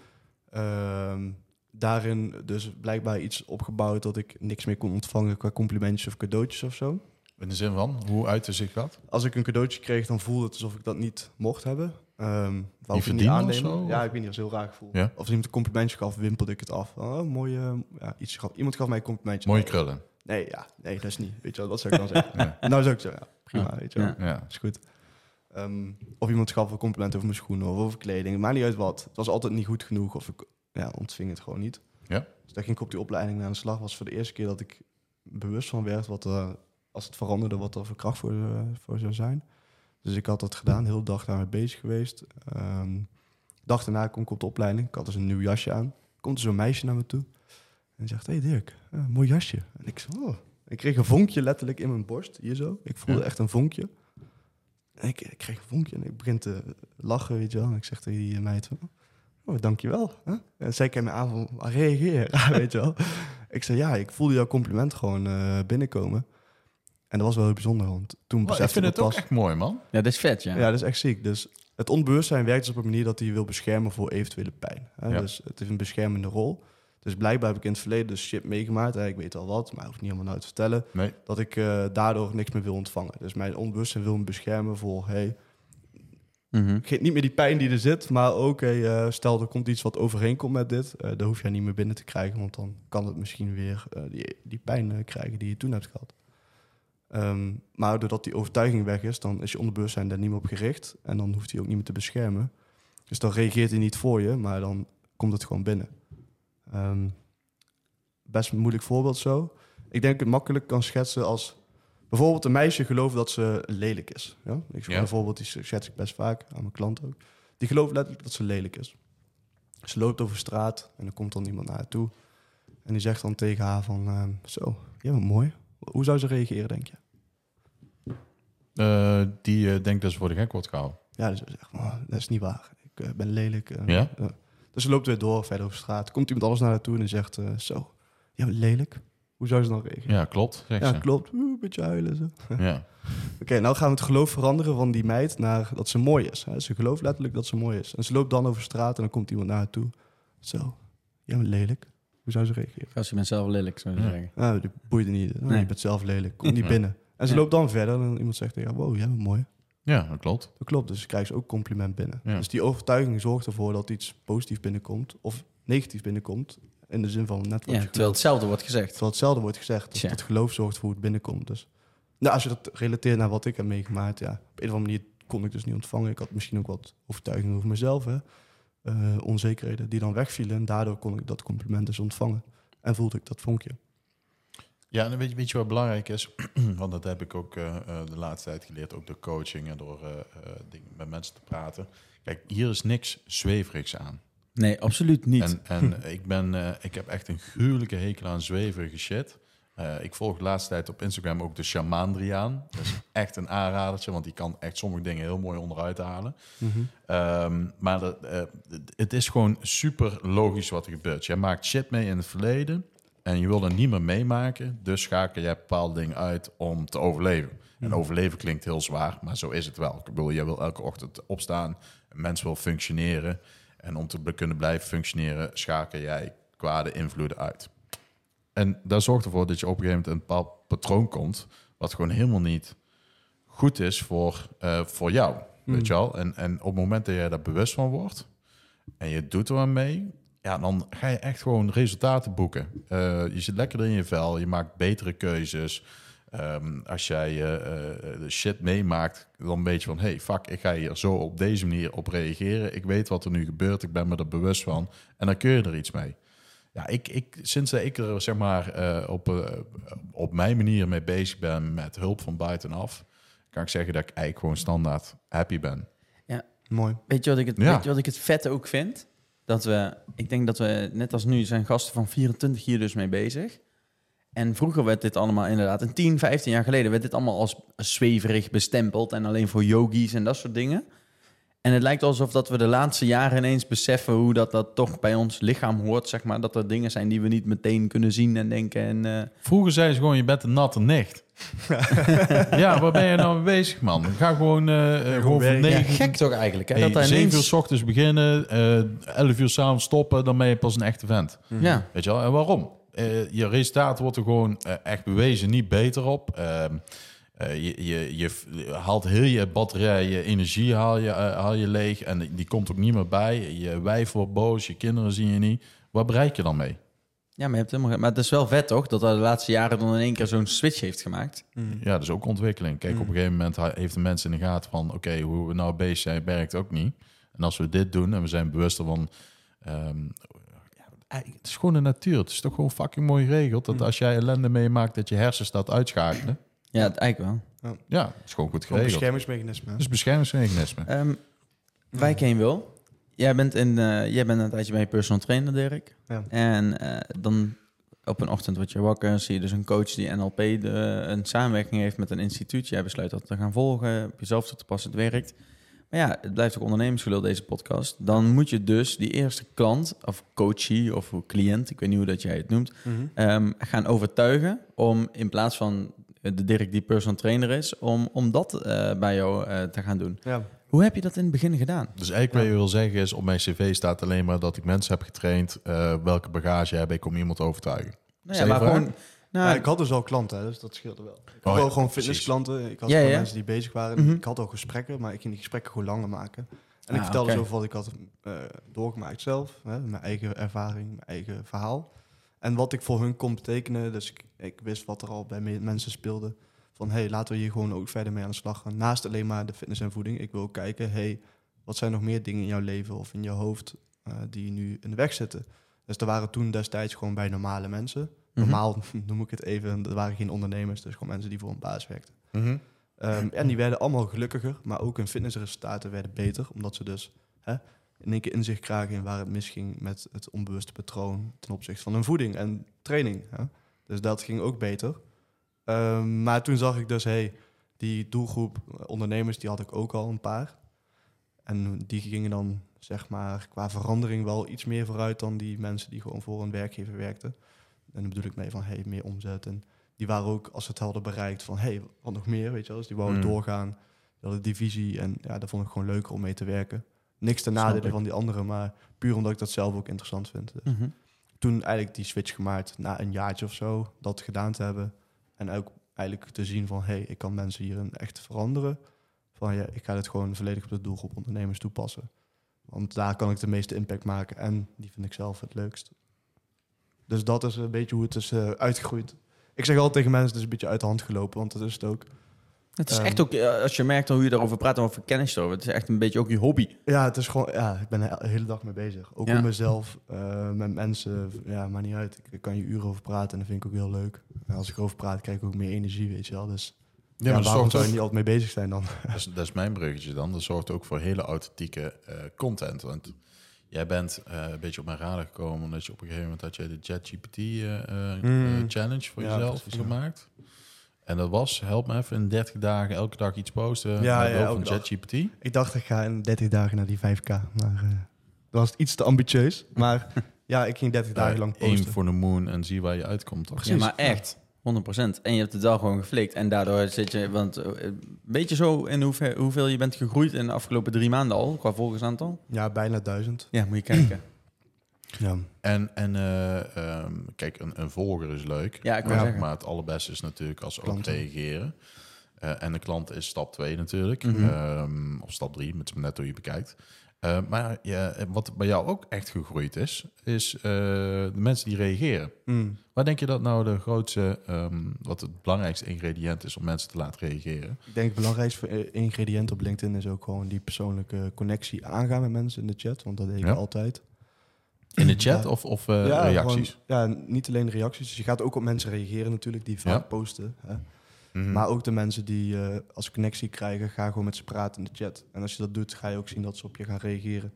Um, daarin dus blijkbaar iets opgebouwd dat ik niks meer kon ontvangen qua complimentjes of cadeautjes of zo. In de zin van, hoe uitte zich dat? Als ik een cadeautje kreeg, dan voelde het alsof ik dat niet mocht hebben. Um, wou ik het verdienen of aannemen. zo? Ja, ik weet niet, dat is heel raar gevoel. Ja. Of als iemand een complimentje gaf, wimpelde ik het af. Oh, mooi, uh, ja, iets gaf. Iemand gaf mij een complimentje. Mooie nee. krullen. Nee, ja, nee, dat is niet. Weet je wel, dat zou ik dan zeggen. Ja. Nou zou ik zeggen, ja, prima, Ja. weet je wel. Ja. Ja. Is goed. Um, of iemand gaf een compliment over mijn schoenen of over kleding. Maakt niet uit wat. Het was altijd niet goed genoeg of ik ja, ontving het gewoon niet. Ja. Dus daar ging ik op die opleiding aan de slag. Was voor de eerste keer dat ik bewust van werd wat er, als het veranderde, wat er voor kracht voor, uh, voor zou zijn. Dus ik had dat gedaan, heel de dag daarmee bezig geweest. Um, dag daarna kom ik op de opleiding. Ik had dus een nieuw jasje aan. Komt er zo'n meisje naar me toe en zegt: hey Dirk, uh, mooi jasje. En ik zo, oh. Ik kreeg een vonkje letterlijk in mijn borst, hier zo. Ik voelde Ja. echt een vonkje. En ik, ik kreeg een vonkje en ik begin te lachen, weet je wel. En ik zeg tegen die meid van, oh, dankjewel. Huh? En zij kijkt me aan van, ah, reageer, weet je wel. Ik zei, ja, ik voelde jouw compliment gewoon uh, binnenkomen. En dat was wel heel bijzonder, want toen Oh, ik besefte vind ik het pas... ook echt mooi, man. Ja, dat is vet, ja. Ja, dat is echt ziek. Dus het onbewustzijn werkt dus op een manier dat hij je wil beschermen voor eventuele pijn. Hè? Ja. Dus het is een beschermende rol. Dus blijkbaar heb ik in het verleden dus shit meegemaakt. Hè, ik weet al wat, maar ik hoef niet helemaal nou te vertellen. Nee. Dat ik uh, daardoor niks meer wil ontvangen. Dus mijn onbewustzijn wil me beschermen voor... Hey, Mm-hmm. geef niet meer die pijn die er zit, maar ook hey, uh, stel er komt iets wat overheen komt met dit. Uh, dan hoef jij niet meer binnen te krijgen, want dan kan het misschien weer uh, die, die pijn uh, krijgen die je toen hebt gehad. Um, maar doordat die overtuiging weg is, dan is je onderbewustzijn daar niet meer op gericht. En dan hoeft hij ook niet meer te beschermen. Dus dan reageert hij niet voor je, maar dan komt het gewoon binnen. Um, best een moeilijk voorbeeld zo. Ik denk dat ik het makkelijk kan schetsen als... Bijvoorbeeld een meisje gelooft dat ze lelijk is. Ja? Ik ja. Een voorbeeld, die schets ik best vaak aan mijn klanten ook. Die gelooft letterlijk dat ze lelijk is. Ze loopt over straat en er komt dan iemand naar haar toe. En die zegt dan tegen haar van... Uh, zo, jij bent mooi. Hoe zou ze reageren, denk je? Uh, die uh, denkt dat ze voor de gek wordt gehouden. Ja, dus ze zegt, oh, dat is niet waar. Ik uh, ben lelijk. Uh, ja? Uh. Dus ze loopt weer door, verder over straat. Komt iemand anders naar haar toe en die zegt... Uh, zo, jij bent lelijk. Hoe zou ze dan reageren? Ja, klopt. Ja, ze. klopt. Oeh, een beetje huilen. Zo. Ja. Oké, okay, nou gaan we het geloof veranderen van die meid naar dat ze mooi is. Hè? Ze gelooft letterlijk dat ze mooi is. En ze loopt dan over straat en dan komt iemand naar haar toe. Zo, jij bent lelijk. Hoe zou ze reageren? Als je bent zelf lelijk, zou je ja. zeggen. Nou, die boeit er niet. Oh, nee. Je bent zelf lelijk. Kom niet binnen. En ze ja. loopt dan verder en iemand zegt, ja, wow, jij bent mooi. Ja, dat klopt. Dat klopt, dus ze krijgt ook compliment binnen. Ja. Dus die overtuiging zorgt ervoor dat iets positief binnenkomt of negatief binnenkomt. In de zin van net wat ja, je terwijl hetzelfde wordt gezegd. Terwijl hetzelfde wordt gezegd. Dus ja. het geloof zorgt voor hoe het binnenkomt. Dus nou, als je dat relateert naar wat ik heb meegemaakt, ja, op een of andere manier kon ik dus niet ontvangen. Ik had misschien ook wat overtuigingen over mezelf, hè. Uh, onzekerheden die dan wegvielen. En daardoor kon ik dat compliment dus ontvangen. En voelde ik dat vonkje. Ja, en weet je, weet je wat belangrijk is? Want dat heb ik ook uh, de laatste tijd geleerd, ook door coaching en door uh, uh, dingen met mensen te praten. Kijk, hier is niks zweverigs aan. Nee, absoluut niet. En, en ik, ben, uh, ik heb echt een gruwelijke hekel aan zweverige shit. Uh, ik volg de laatste tijd op Instagram ook de Shamandriaan. Dat is echt een aanradertje, want die kan echt sommige dingen heel mooi onderuit halen. Mm-hmm. Um, maar dat, uh, het is gewoon super logisch wat er gebeurt. Jij maakt shit mee in het verleden en je wil er niet meer meemaken. Dus schakel jij bepaalde dingen uit om te overleven. Mm-hmm. En overleven klinkt heel zwaar, maar zo is het wel. Ik bedoel, jij wil elke ochtend opstaan. Een mens wil functioneren. En om te kunnen blijven functioneren, schakel jij kwade invloeden uit. En dat zorgt ervoor dat je op een gegeven moment een bepaald patroon komt, wat gewoon helemaal niet goed is voor, uh, voor jou. Mm. Weet je wel? En, en op het moment dat jij daar bewust van wordt en je doet er wat mee, ja, dan ga je echt gewoon resultaten boeken. Uh, je zit lekker in je vel, je maakt betere keuzes. Um, als jij uh, uh, de shit meemaakt, dan weet je van... hey, fuck, ik ga hier zo op deze manier op reageren. Ik weet wat er nu gebeurt, ik ben me er bewust van. En dan kun je er iets mee. Ja, ik, ik, sinds dat ik er zeg maar, uh, op, uh, op mijn manier mee bezig ben... met hulp van buitenaf... kan ik zeggen dat ik eigenlijk gewoon standaard happy ben. Ja, mooi. Weet je wat ik het, ja. weet je wat ik het vette ook vind? Dat we, ik denk dat we, net als nu, zijn gasten van vierentwintig hier dus mee bezig... En vroeger werd dit allemaal inderdaad, en tien, vijftien jaar geleden... werd dit allemaal als zweverig bestempeld... en alleen voor yogis en dat soort dingen. En het lijkt alsof dat we de laatste jaren ineens beseffen... hoe dat, dat toch bij ons lichaam hoort, zeg maar. Dat er dingen zijn die we niet meteen kunnen zien en denken. En, uh... Vroeger zei ze gewoon, je bent een natte nicht. Ja, waar ben je nou mee bezig, man? Ga gewoon, uh, gewoon van negen... Ja, gek toch eigenlijk, hè? Hey, dat zeven ineens... uur 's ochtends beginnen, uh, elf uur 's avonds stoppen... dan ben je pas een echte vent. Mm. Ja. Weet je wel? En waarom? Uh, je resultaat wordt er gewoon uh, echt bewezen niet beter op. Uh, uh, je, je, je haalt heel je batterij, je energie haal je, uh, haal je leeg... en die komt ook niet meer bij. Je wijf wordt boos, je kinderen zien je niet. Wat bereik je dan mee? Ja, maar, je hebt helemaal... maar het is wel vet, toch? Dat dat de laatste jaren dan in één keer zo'n switch heeft gemaakt. Mm. Ja, dat is ook ontwikkeling. Kijk, mm. op een gegeven moment heeft de mensen in de gaten van... oké, okay, hoe we nou bezig zijn, werkt ook niet. En als we dit doen en we zijn bewuster van... Um, het is gewoon de natuur. Het is toch gewoon fucking mooi geregeld... dat als jij ellende meemaakt... dat je hersens dat uitschakelen. Ja, het eigenlijk wel. Ja, het is gewoon goed gewoon geregeld. beschermingsmechanisme. Het is beschermingsmechanisme. Um, wij ken je wel. Jij bent, in, uh, jij bent een tijdje bij je personal trainer, Dirk. Ja. En uh, dan op een ochtend word je wakker... zie je dus een coach die N L P de, een samenwerking heeft met een instituut. Jij besluit dat te gaan volgen. Op jezelf toe te passen, het werkt. Maar ja, het blijft ook ondernemersgelul, deze podcast. Dan moet je dus die eerste klant, of coachie, of cliënt... ik weet niet hoe dat jij het noemt... Mm-hmm. Um, gaan overtuigen om in plaats van de Dirk die personal trainer is... om, om dat uh, bij jou uh, te gaan doen. Ja. Hoe heb je dat in het begin gedaan? Dus eigenlijk wat je wil zeggen is, op mijn cv staat alleen maar dat ik mensen heb getraind, uh, welke bagage heb ik om iemand te overtuigen. Nou ja, maar gewoon... Nou, ja, ik had dus al klanten, hè, dus dat scheelde wel. Ik had Oh, wel ja, gewoon precies. fitnessklanten. Ik had Ja, gewoon ja. mensen die bezig waren. Mm-hmm. Ik had al gesprekken, maar ik ging die gesprekken gewoon langer maken. En ik Ah, vertelde okay. zoveel wat ik had uh, doorgemaakt zelf. Hè, mijn eigen ervaring, mijn eigen verhaal. En wat ik voor hun kon betekenen. Dus ik, ik wist wat er al bij me- mensen speelde. Van, hé, hey, laten we hier gewoon ook verder mee aan de slag gaan. Naast alleen maar de fitness en voeding. Ik wil ook kijken, hé, hey, wat zijn nog meer dingen in jouw leven of in je hoofd uh, die nu in de weg zitten. Dus er waren toen destijds gewoon bij normale mensen. Normaal mm-hmm. noem ik het even, er waren geen ondernemers, dus gewoon mensen die voor een baas werkten. Mm-hmm. Um, en die werden allemaal gelukkiger, maar ook hun fitnessresultaten werden beter, omdat ze dus hè, in één keer inzicht kragen in waar het misging met het onbewuste patroon ten opzichte van hun voeding en training. Hè. Dus dat ging ook beter. Um, maar toen zag ik dus, hey, die doelgroep ondernemers, die had ik ook al een paar. En die gingen dan, zeg maar, qua verandering wel iets meer vooruit dan die mensen die gewoon voor een werkgever werkten. En dan bedoel ik mee van, hey, meer omzet. En die waren ook, als ze het hadden bereikt, van, hey, wat nog meer, weet je wel. Dus die wouden Mm. doorgaan. Die hadden divisie en ja, dat vond ik gewoon leuker om mee te werken. Niks ten Snap nadele ik. van die anderen, maar puur omdat ik dat zelf ook interessant vind. Dus Mm-hmm. toen eigenlijk die switch gemaakt, na een jaartje of zo, dat gedaan te hebben. En ook eigenlijk te zien van, hey, ik kan mensen hierin echt veranderen. Van, ja, ik ga dit gewoon volledig op de doelgroep ondernemers toepassen. Want daar kan ik de meeste impact maken en die vind ik zelf het leukst. Dus dat is een beetje hoe het is uh, uitgegroeid. Ik zeg altijd tegen mensen, het is een beetje uit de hand gelopen, want dat is het ook. Het is Um, echt ook, uh, als je merkt hoe je daarover praat, over kennis erover, het is echt een beetje ook je hobby. Ja, het is gewoon, ja, ik ben er de hele dag mee bezig. Ook Ja. met mezelf, uh, met mensen, ja, maakt niet uit. Ik, ik kan je uren over praten en dat vind ik ook heel leuk. En als ik erover praat, krijg ik ook meer energie, weet je wel. Dus Ja, ja, maar dat waarom zorgt zou je ook, niet altijd mee bezig zijn dan? dat, is, dat is mijn bruggetje dan. Dat zorgt ook voor hele authentieke uh, content. Want jij bent uh, een beetje op mijn radar gekomen, omdat je op een gegeven moment had je de ChatGPT uh, uh, Mm. challenge voor Ja, jezelf precies, ja. gemaakt. En dat was, help me even, in dertig dagen elke dag iets posten Ja, met ja, behulp elke van dag. ChatGPT. Ik dacht, ik ga in dertig dagen naar die vijf k. Maar uh, dat was iets te ambitieus. Maar ja, ik ging dertig dagen lang Aim posten. for the moon en zie waar je uitkomt. Toch? Ja, maar echt, honderd procent. En je hebt het wel gewoon geflikt. En daardoor zit je, want uh, weet je zo in hoeveel, hoeveel je bent gegroeid in de afgelopen drie maanden al, qua volgersaantal? Ja, bijna duizend. Ja, moet je kijken. Ja. En, en uh, um, kijk, een, een volger is leuk. Ja, ik wou maar, zeggen. maar het allerbeste is natuurlijk als ze ook Klanten. reageren. Uh, en de klant is stap twee natuurlijk. Mm-hmm. Um, of stap drie, met net hoe je bekijkt. Uh, maar ja, wat bij jou ook echt gegroeid is, is uh, de mensen die reageren. Mm. Waar denk je dat nou de grootste, um, wat het belangrijkste ingrediënt is om mensen te laten reageren? Ik denk het belangrijkste ingrediënt op LinkedIn is ook gewoon die persoonlijke connectie aangaan met mensen in de chat. Want dat deed ik Ja. altijd. In de chat Ja. of, of uh, reacties? Gewoon, ja, niet alleen reacties. Dus je gaat ook op mensen reageren natuurlijk die vaak Ja. posten. Hè. Mm-hmm. Maar ook de mensen die uh, als connectie krijgen, ga gewoon met ze praten in de chat. En als je dat doet, ga je ook zien dat ze op je gaan reageren.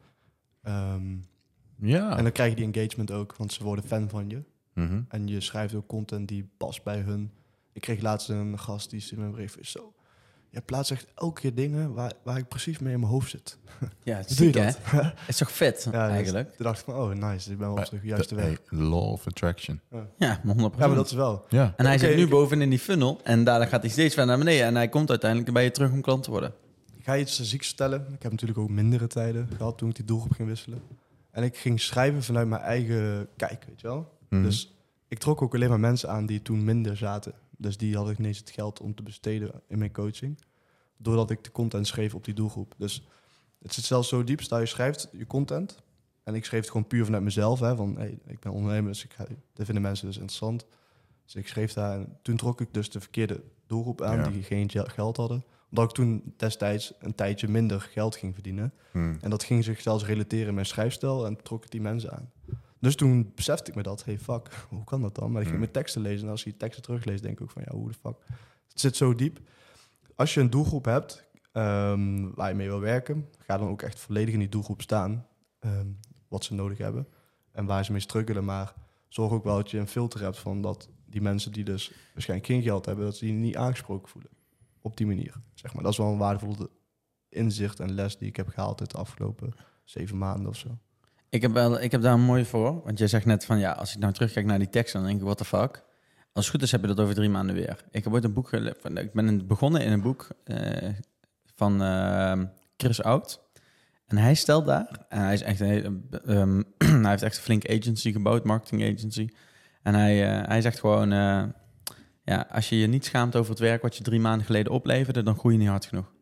Um, Ja. En dan krijg je die engagement ook, want ze worden fan van je. Mm-hmm. En je schrijft ook content die past bij hun. Ik kreeg laatst een gast die stuurde me een brief. Zo, je plaatst echt elke keer dingen waar, waar ik precies mee in mijn hoofd zit. Ja, het is Doe je ziek, hè? dat? Het is toch vet, Ja, eigenlijk? Dus, toen dacht ik van, oh nice, ik ben wel op de juiste De- weg. hey, law of attraction. Ja, honderd procent. Ja, maar dat is wel. Ja. En hij Oké, zit nu ik- boven in die funnel en daarna gaat hij steeds verder naar beneden. En hij komt uiteindelijk bij je terug om klant te worden. Ik ga je iets zieks vertellen. Ik heb natuurlijk ook mindere tijden gehad toen ik die doelgroep ging wisselen. En ik ging schrijven vanuit mijn eigen kijk, weet je wel. Mhm. Dus ik trok ook alleen maar mensen aan die toen minder zaten. Dus die hadden ineens het geld om te besteden in mijn coaching. Doordat ik de content schreef op die doelgroep. Dus het zit zelfs zo diep. Stel je schrijft je content. En ik schreef het gewoon puur vanuit mezelf. Hè, van, hey, ik ben ondernemer, dus ik ga, dat vinden mensen dus interessant. Dus ik schreef daar. En toen trok ik dus de verkeerde doelgroep aan, Ja. die geen gel- geld hadden. Omdat ik toen destijds een tijdje minder geld ging verdienen. Hmm. En dat ging zich zelfs relateren in mijn schrijfstijl en trok ik die mensen aan. Dus toen besefte ik me dat, hey fuck, hoe kan dat dan? Maar ik ging Hmm. mijn teksten lezen en als je die teksten terugleest, denk ik ook van, ja, hoe de fuck. Het zit zo diep. Als je een doelgroep hebt um, waar je mee wil werken, ga dan ook echt volledig in die doelgroep staan. Um, wat ze nodig hebben en waar ze mee struggelen. Maar zorg ook wel dat je een filter hebt van dat die mensen die dus waarschijnlijk geen geld hebben, dat ze die niet aangesproken voelen. Op die manier, zeg maar. Dat is wel een waardevolle inzicht en les die ik heb gehaald uit de afgelopen zeven maanden of zo. Ik heb, wel, ik heb daar een mooi voor. Want jij zegt net van, ja, als ik nou terugkijk naar die tekst, dan denk ik, what the fuck. Als het goed is, heb je dat over drie maanden weer. Ik heb ooit een boek gele- Ik ben begonnen in een boek uh, van uh, Chris Oud. En hij stelt daar, en hij is echt een hele, um, hij heeft echt een flinke agency gebouwd, marketing agency. En hij, uh, hij zegt gewoon, uh, ja, als je je niet schaamt over het werk wat je drie maanden geleden opleverde, dan groei je niet hard genoeg.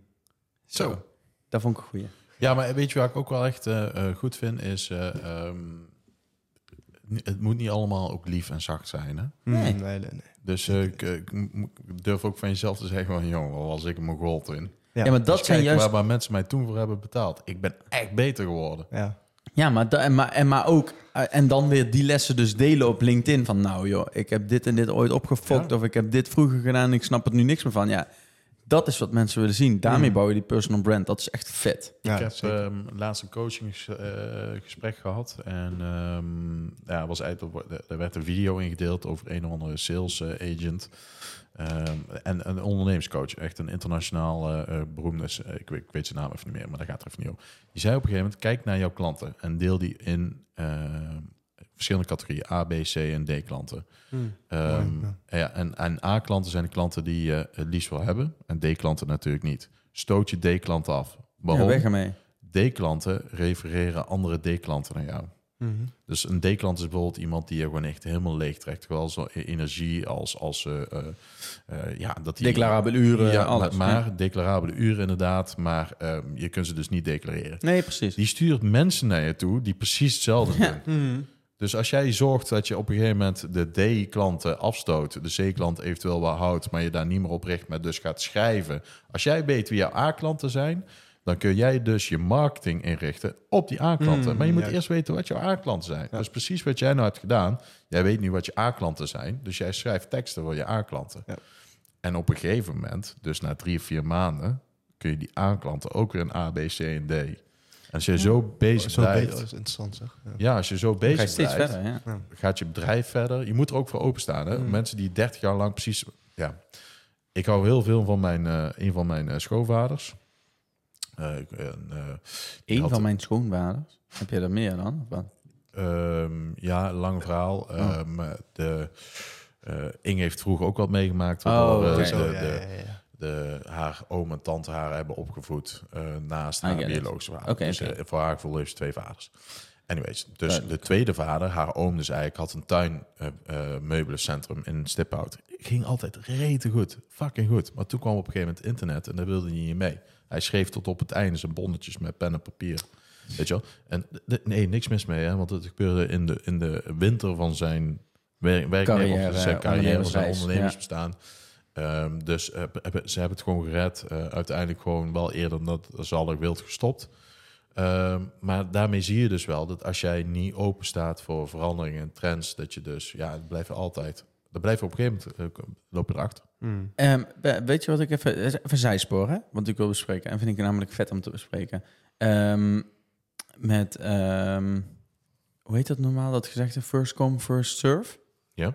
Zo. Zo. Dat vond ik een goeie. Ja, maar weet je wat ik ook wel echt uh, uh, goed vind, is... Uh, um, het moet niet allemaal ook lief en zacht zijn, hè? Nee. Mm, nee, nee, nee. Dus uh, ik, ik, ik durf ook van jezelf te zeggen van... jongen, wat was ik een mogol in. Ja, ja maar dat dus zijn kijk, juist... waar, waar mensen mij toen voor hebben betaald. Ik ben echt beter geworden. Ja. Ja, maar, da- en, maar, en maar ook... uh, en dan weer die lessen dus delen op LinkedIn. Van nou joh, ik heb dit en dit ooit opgefokt. Ja. Of ik heb dit vroeger gedaan en ik snap het nu niks meer van. Ja, dat is wat mensen willen zien. Daarmee Mm. bouw je die personal brand. Dat is echt vet. Ja, ik heb zeker. um, laatst een coachingsgesprek uh, gehad. En um, ja, was eigenlijk, er werd een video ingedeeld over een of andere sales uh, agent. Um, en een ondernemerscoach. Echt een internationaal uh, beroemde... Uh, ik, weet, ik weet zijn naam even niet meer, maar daar gaat het even niet om. Die zei op een gegeven moment... kijk naar jouw klanten en deel die in... Uh, verschillende categorieën, A, B, C en D klanten. Mm. Um, Ja, ja. ja, en, en A-klanten zijn de klanten die je het liefst wil hebben. En D-klanten natuurlijk niet. Stoot je D-klanten af. Waarom? Ja, weg ermee. D-klanten refereren andere D-klanten naar jou. Mm-hmm. Dus een D-klant is bijvoorbeeld iemand die je gewoon echt helemaal leeg trekt. Wel zo energie als... als uh, uh, uh, ja, dat die, Declarabele uren, ja, alles. maar Ja. declarabele uren inderdaad. Maar um, je kunt ze dus niet declareren. Nee, precies. Die stuurt mensen naar je toe die precies hetzelfde doen. Mm-hmm. Dus als jij zorgt dat je op een gegeven moment de D-klanten afstoot, de C-klant eventueel wel houdt, maar je daar niet meer op richt, maar dus gaat schrijven. Als jij weet wie jouw A-klanten zijn, dan kun jij dus je marketing inrichten op die A-klanten. Mm, maar je moet juist. eerst weten wat jouw A-klanten zijn. Ja. Dat is precies wat jij nou hebt gedaan. Jij weet nu wat je A-klanten zijn, dus jij schrijft teksten voor je A-klanten. Ja. En op een gegeven moment, dus na drie of vier maanden, kun je die A-klanten ook weer een A, B, C en D. En als je zo bezig Zo blijft... beter, dat is interessant, zeg. Ja. Ja, als je zo Dan ga je bezig steeds blijft, verder, ja. gaat je bedrijf verder. Je moet er ook voor openstaan. Hè? Mm. Mensen die dertig jaar lang precies... Ja, ik hou heel veel van mijn, uh, een van mijn uh, schoonvaders. Uh, ik, uh, Eén had- van mijn schoonvaders. Heb je er meer dan? Of wat? Um, ja, lang verhaal. Oh. Um, de, uh, Inge heeft vroeger ook wat meegemaakt. Oh, waardoor, uh, oké. de, Zo, de, ja, de, ja, ja. de, haar oom en tante haar hebben opgevoed uh, naast I haar get it. biologische vader. Oké, dus oké. uh, voor haar gevoel heeft ze twee vaders. Anyways, dus Duidelijk. de tweede vader, haar oom dus eigenlijk, had een tuinmeubelencentrum uh, uh, in Stiphout. Ging altijd rete goed, fucking goed. Maar toen kwam op een gegeven moment internet en daar wilde hij niet mee. Hij schreef tot op het einde zijn bonnetjes met pen en papier. Weet je wel? En d- nee, niks mis mee, hè? Want het gebeurde in de, in de winter van zijn wer- werknemer, Carrière, of zijn carrière, van zijn ondernemersreis, ondernemersbestaan. Um, dus uh, hebben- ze hebben het gewoon gered. Uh, uiteindelijk gewoon wel eerder dan dat ze hadden wild gestopt. Um, maar daarmee zie je dus wel dat als jij niet open staat voor veranderingen en trends, dat je dus, ja, het blijft altijd. Dat blijft op een gegeven moment, uh, loop je erachter. Mm. Um, we- weet je wat ik even... Even zijspoor, hè? Wat ik wil bespreken. En vind ik namelijk vet om te bespreken. Um, met... Um, hoe heet dat normaal? Dat gezegde first come, first serve? Ja?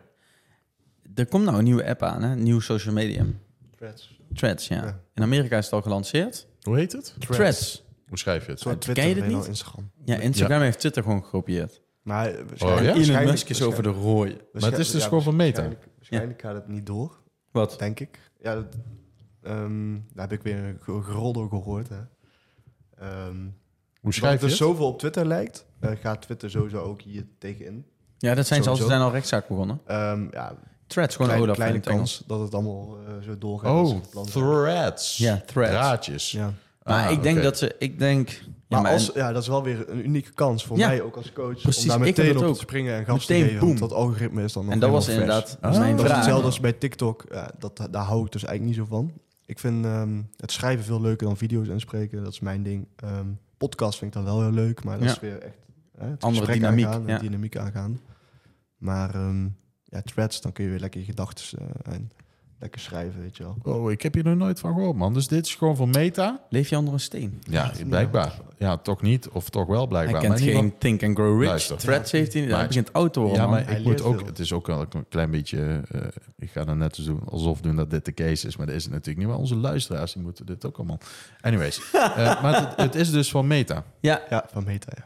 Er komt nou een nieuwe app aan, hè? Een nieuw social medium. Threads. Threads, ja. Ja. In Amerika is het al gelanceerd. Hoe heet het? Threads. Hoe schrijf je het? Zo'n Ken Twitter, je dit alleen niet? al Instagram. Ja, Instagram heeft Twitter gewoon gekopieerd. Maar Oh, ja? waarschijnlijk, Elon Musk is over de rooi. Maar het is dus gewoon van Meta. Waarschijnlijk, waarschijnlijk gaat het niet door, Wat? denk ik. Ja, dat, ehm, daar heb ik weer een ge- geroddel gehoord. Hè. Ehm, Hoe Omdat schrijf het je dus het? zoveel op Twitter lijkt, uh, gaat Twitter sowieso ook hier tegenin. Ja, dat zijn ze al. Ze Sowieso. zijn al rechtszaak begonnen. Um, ja, Threads, gewoon kleine, Olaf kleine in het Engels. kans dat het allemaal uh, zo doorgaat. als Oh, het plan is. threads. Ja, threads. Draadjes. Ja. Maar Ah, ik denk oké. dat ze... Ik denk... Ja, Maar maar als, ja, dat is wel weer een unieke kans voor Ja. mij ook als coach. Precies, om daar ik heb meteen het op ook. te springen en gas te Meteen, geven. Want boom. dat algoritme is dan nog en dat was helemaal vers. inderdaad Ah. mijn Dat is vraag. hetzelfde als bij TikTok. Ja, dat, daar hou ik dus eigenlijk niet zo van. Ik vind ehm, het schrijven veel leuker dan video's inspreken. Dat is mijn ding. Ehm, podcast vind ik dan wel heel leuk, maar dat Ja. is weer echt hè, het Andere gesprek dynamiek, aangaan, ja. en dynamiek aangaan. Maar ehm, ja, threads, dan kun je weer lekker je gedachten uh, en lekker schrijven, weet je wel. Oh, ik heb hier nog nooit van gehoord, man. Dus dit is gewoon van Meta? Leef je onder een steen? Ja, blijkbaar. Ja, toch niet. Of toch wel Hij blijkbaar. kent Maar in ieder geen Think and Grow Rich. Luister. Threads heeft hij... Maar- Hij begint oud te worden, Ja, man. maar Hij ik moet leert ook, veel. het is ook wel een klein beetje, uh, ik ga dan net zo doen, alsof doen dat dit de case is, maar dat is het natuurlijk niet. Maar onze luisteraars, die moeten dit ook allemaal. Anyways, uh, maar het, het is dus van Meta. Ja, Ja, van Meta, ja.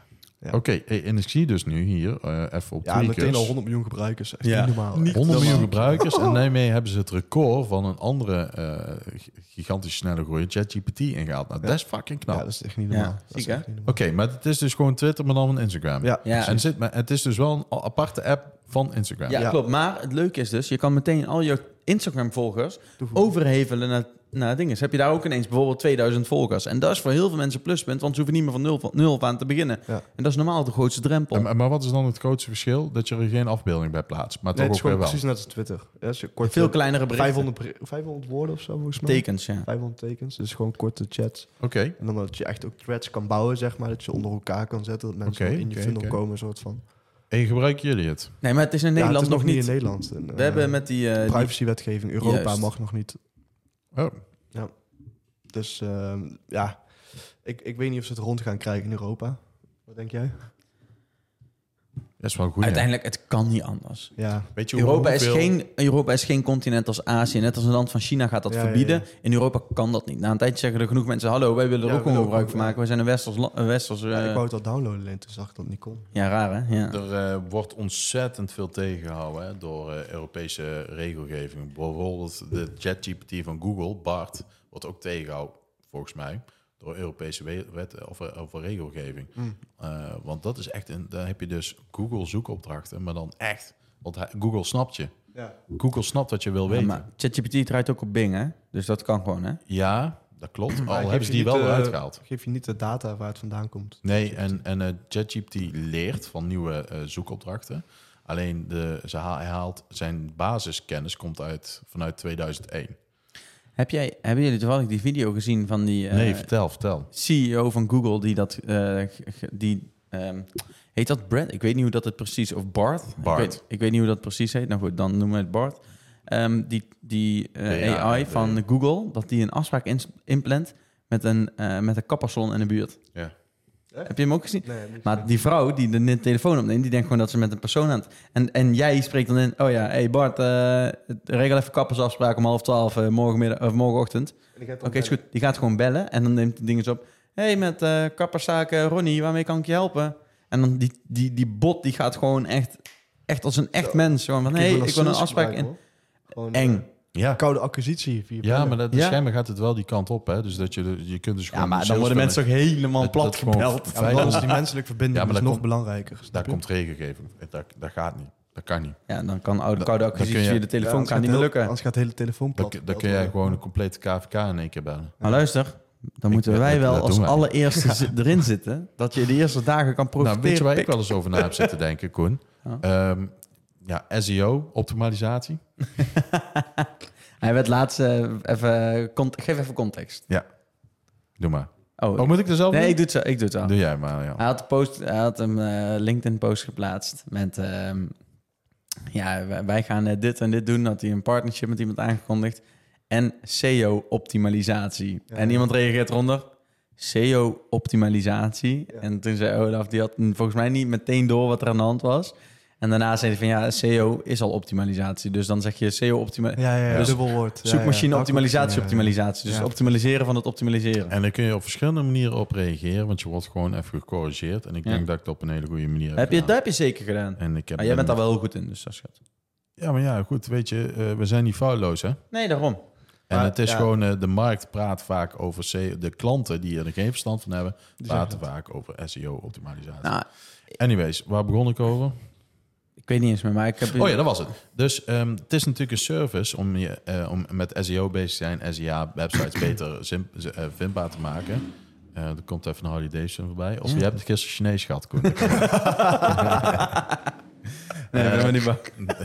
Ja. Oké, okay, en ik zie dus nu hier, uh, even op Ja, Tweakers. meteen al honderd miljoen gebruikers. Echt Ja. niet normaal. Niet Echt. honderd miljoen normaal. gebruikers. En daarmee hebben ze het record van een andere uh, gigantisch snelle groei, ChatGPT, ingehaald. Nou, Ja. dat is fucking knap. Ja, dat is echt niet Ja, normaal. Dat is ziek, hè? echt niet normaal. Oké, okay, maar het is dus gewoon Twitter, maar dan van Instagram. Ja, Ja. En zit, maar het is dus wel een aparte app van Instagram. Ja, Ja. klopt. Maar het leuke is dus, je kan meteen al je Instagram-volgers Toevoegen. overhevelen naar, naar dingen. Dus heb je daar ook ineens bijvoorbeeld tweeduizend volgers. En dat is voor heel veel mensen een pluspunt, want ze hoeven niet meer van nul, van nul af aan te beginnen. Ja. En dat is normaal de grootste drempel. En, maar wat is dan het grootste verschil? Dat je er geen afbeelding bij plaatst, maar Nee, toch het is ook weer gewoon wel. precies net als Twitter. Ja, als je kort, Veel kleinere berichten. vijfhonderd, bre- vijfhonderd woorden of zo, volgens mij. Tekens, ja. vijfhonderd tekens, dus gewoon korte chats. Oké, okay. En dan dat je echt ook threads kan bouwen, zeg maar. Dat je onder elkaar kan zetten, dat mensen Oké, in je oké, funnel oké. komen, soort van. En gebruiken jullie het? Nee, maar het is in Ja, Nederland het is nog niet niet. in Nederland. En, We uh, hebben met die... uh, die privacywetgeving, Europa Juist. mag nog niet. Oh, Dus uh, ja, ik, ik weet niet of ze het rond gaan krijgen in Europa. Wat denk jij? dat is wel goed. uiteindelijk, het kan niet anders. Ja, Weet je Europa is, hoeveel- geen, Europa is geen continent als Azië. Net als een land van China gaat dat Ja, verbieden. ja, ja. In Europa kan dat niet. Na een tijdje zeggen er genoeg mensen... hallo, wij willen er Ja, ook we gewoon willen gebruik ook, van ja. maken. Wij zijn een westers... la- een westers ja, eh, ik wou het al downloaden, alleen toen zag ik dat het niet kon. ja, raar hè? Ja. Er uh, wordt ontzettend veel tegengehouden hè, door uh, Europese regelgeving. Bijvoorbeeld de ChatGPT van Google, Bart, wordt ook tegengehouden, volgens mij, door Europese we- wet of, of regelgeving. Mm. Uh, want dat is echt, een, dan heb je dus Google zoekopdrachten, maar dan echt, want hij- Google snapt je. Ja. Google snapt wat je wil Ja, weten. maar ChatGPT draait ook op Bing, hè? Dus dat kan gewoon, hè? Ja, dat klopt. Maar Al geef hebben ze je die niet, wel eh, eruit gehaald. Geef je niet de data waar het vandaan komt. Nee, en, en uh, ChatGPT leert van nieuwe uh, zoekopdrachten. Alleen de, ze haal, hij haalt zijn basiskennis komt uit vanuit tweeduizend één. Heb jij, hebben jullie toevallig die video gezien van die eh, Nee, vertel, vertel. C E O van Google die dat... eh, ge- ge- die, ehm, heet dat Brad? Ik weet niet hoe dat het precies... Of Bart? Bart. Ik weet, ik weet niet hoe dat precies heet. Nou goed, dan noemen we het Bart. Ehm, die die eh, Ja, A I de- van Google, dat die een afspraak ins- inplant met een, eh, met een kappersalon in de buurt. Ja. Heb je hem ook gezien? Nee, niet Maar die vrouw die de net telefoon opneemt, die denkt gewoon dat ze met een persoon aan het... En, en jij spreekt dan in, oh ja, hey Bart, uh, regel even kappersafspraak om half twaalf uh, morgenmiddag of morgenochtend. Oké, is goed. Die gaat gewoon bellen en dan neemt die dinges op. Hey, met uh, kapperszaken Ronnie, waarmee kan ik je helpen? En dan die, die, die bot, die gaat gewoon echt, echt als een echt Zo. mens. Gewoon van, hey, ik wil een afspraak in. Gewoon, Eng. eh, Ja. koude acquisitie. Via Ja, bellen. maar dat, Ja. schijnbaar gaat het wel die kant op, hè? Dus dat je, je kunt dus Ja, gewoon... maar dan worden mensen toch helemaal Dat- plat dat gewoon- gebeld. Ja, maar dan is die menselijk verbinding Ja, maar dus dat nog komt- belangrijker. snap Daar je? komt regelgeving. Dat, dat gaat niet. Dat kan niet. Ja, dan kan oude, Dan- koude dan acquisitie kun je- via de Ja, telefoon anders kan niet gaat meer heel- lukken. Anders gaat de hele telefoon Dan, plat. dan kun jij gewoon een complete K V K in één keer bellen. Maar luister, dan moeten Ik- wij dat- wel dat als doen wij. allereerste zi- erin zitten. Dat je de eerste dagen kan profiteren. Nou, weet je waar ik Pik. wel eens over na heb zitten denken, Koen? Ja. Ehm, ja, S E O, optimalisatie. Hij werd laatst eh, even... Cont- geef even context. Doe maar. Oh, Oh, moet ik er zelf nee, doen? ik doe het zo. Ik doe het wel. Doe jij maar, ja. Hij had, een post, hij had een eh, LinkedIn-post geplaatst met... ehm, ja, wij, wij gaan eh, dit en dit doen. Had hij een partnership met iemand aangekondigd. En S E O-optimalisatie. Ja. En iemand reageert eronder... S E O-optimalisatie. Ja. En toen zei Olaf, die had volgens mij niet meteen door wat er aan de hand was. En daarna zei hij van, ja, S E O is al optimalisatie. Dus dan zeg je S E O-optimalisatie. Ja, ja, ja. Dus dubbel woord. Ja, Zoekmachine ja. optimalisatie, Ja, ja. optimalisatie. Dus Ja. optimaliseren van het optimaliseren. En daar kun je op verschillende manieren op reageren, want je wordt gewoon even gecorrigeerd. En ik Ja. denk dat ik het op een hele goede manier heb Heb je, gedaan. dat heb je zeker gedaan. En ik heb Maar jij bent een- daar wel heel goed in, dus dat is goed. Ja, maar ja, goed, weet je, eh, we zijn niet foutloos, hè? Nee, daarom. En Maar, het is ja. gewoon, eh, de markt praat vaak over S E O. De klanten die er geen verstand van hebben, Die praten zeggen vaak over S E O-optimalisatie. Nou, Anyways, waar begon ik over? ik weet niet eens meer, maar ik heb... Oh ja, dat was het. Dus ehm, het is natuurlijk een service om, je, eh, om met S E O bezig te zijn, S E A-websites beter zin, z- eh, vindbaar te maken. Eh, er komt even een Harley Davidson voorbij. Of je hebt het gisteren Chinees gehad, Koen. Nee, dat ben ik niet bang.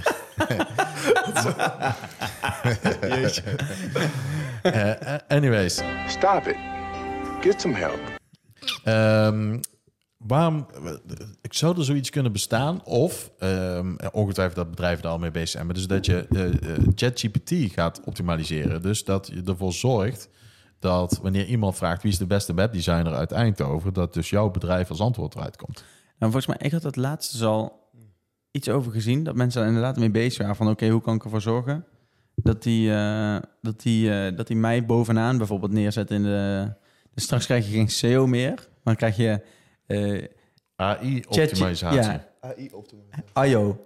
Eh, eh, anyways. Stop it. Get some help. Ehm, waarom, ik zou er zoiets kunnen bestaan, of ehm, ongetwijfeld dat bedrijven daar al mee bezig zijn, maar dus dat je eh, eh, ChatGPT gaat optimaliseren. Dus dat je ervoor zorgt dat wanneer iemand vraagt wie is de beste webdesigner uit Eindhoven, dat dus jouw bedrijf als antwoord eruit komt. Nou, volgens mij, ik had het laatst dus al iets over gezien, dat mensen er inderdaad mee bezig waren van, oké, hoe kan ik ervoor zorgen dat die, eh, dat, die, eh, dat die mij bovenaan bijvoorbeeld neerzet in de... Dus straks krijg je geen S E O meer, maar dan krijg je... eh, A I-optimalisatie. Ja, A I-optimalisatie. I O.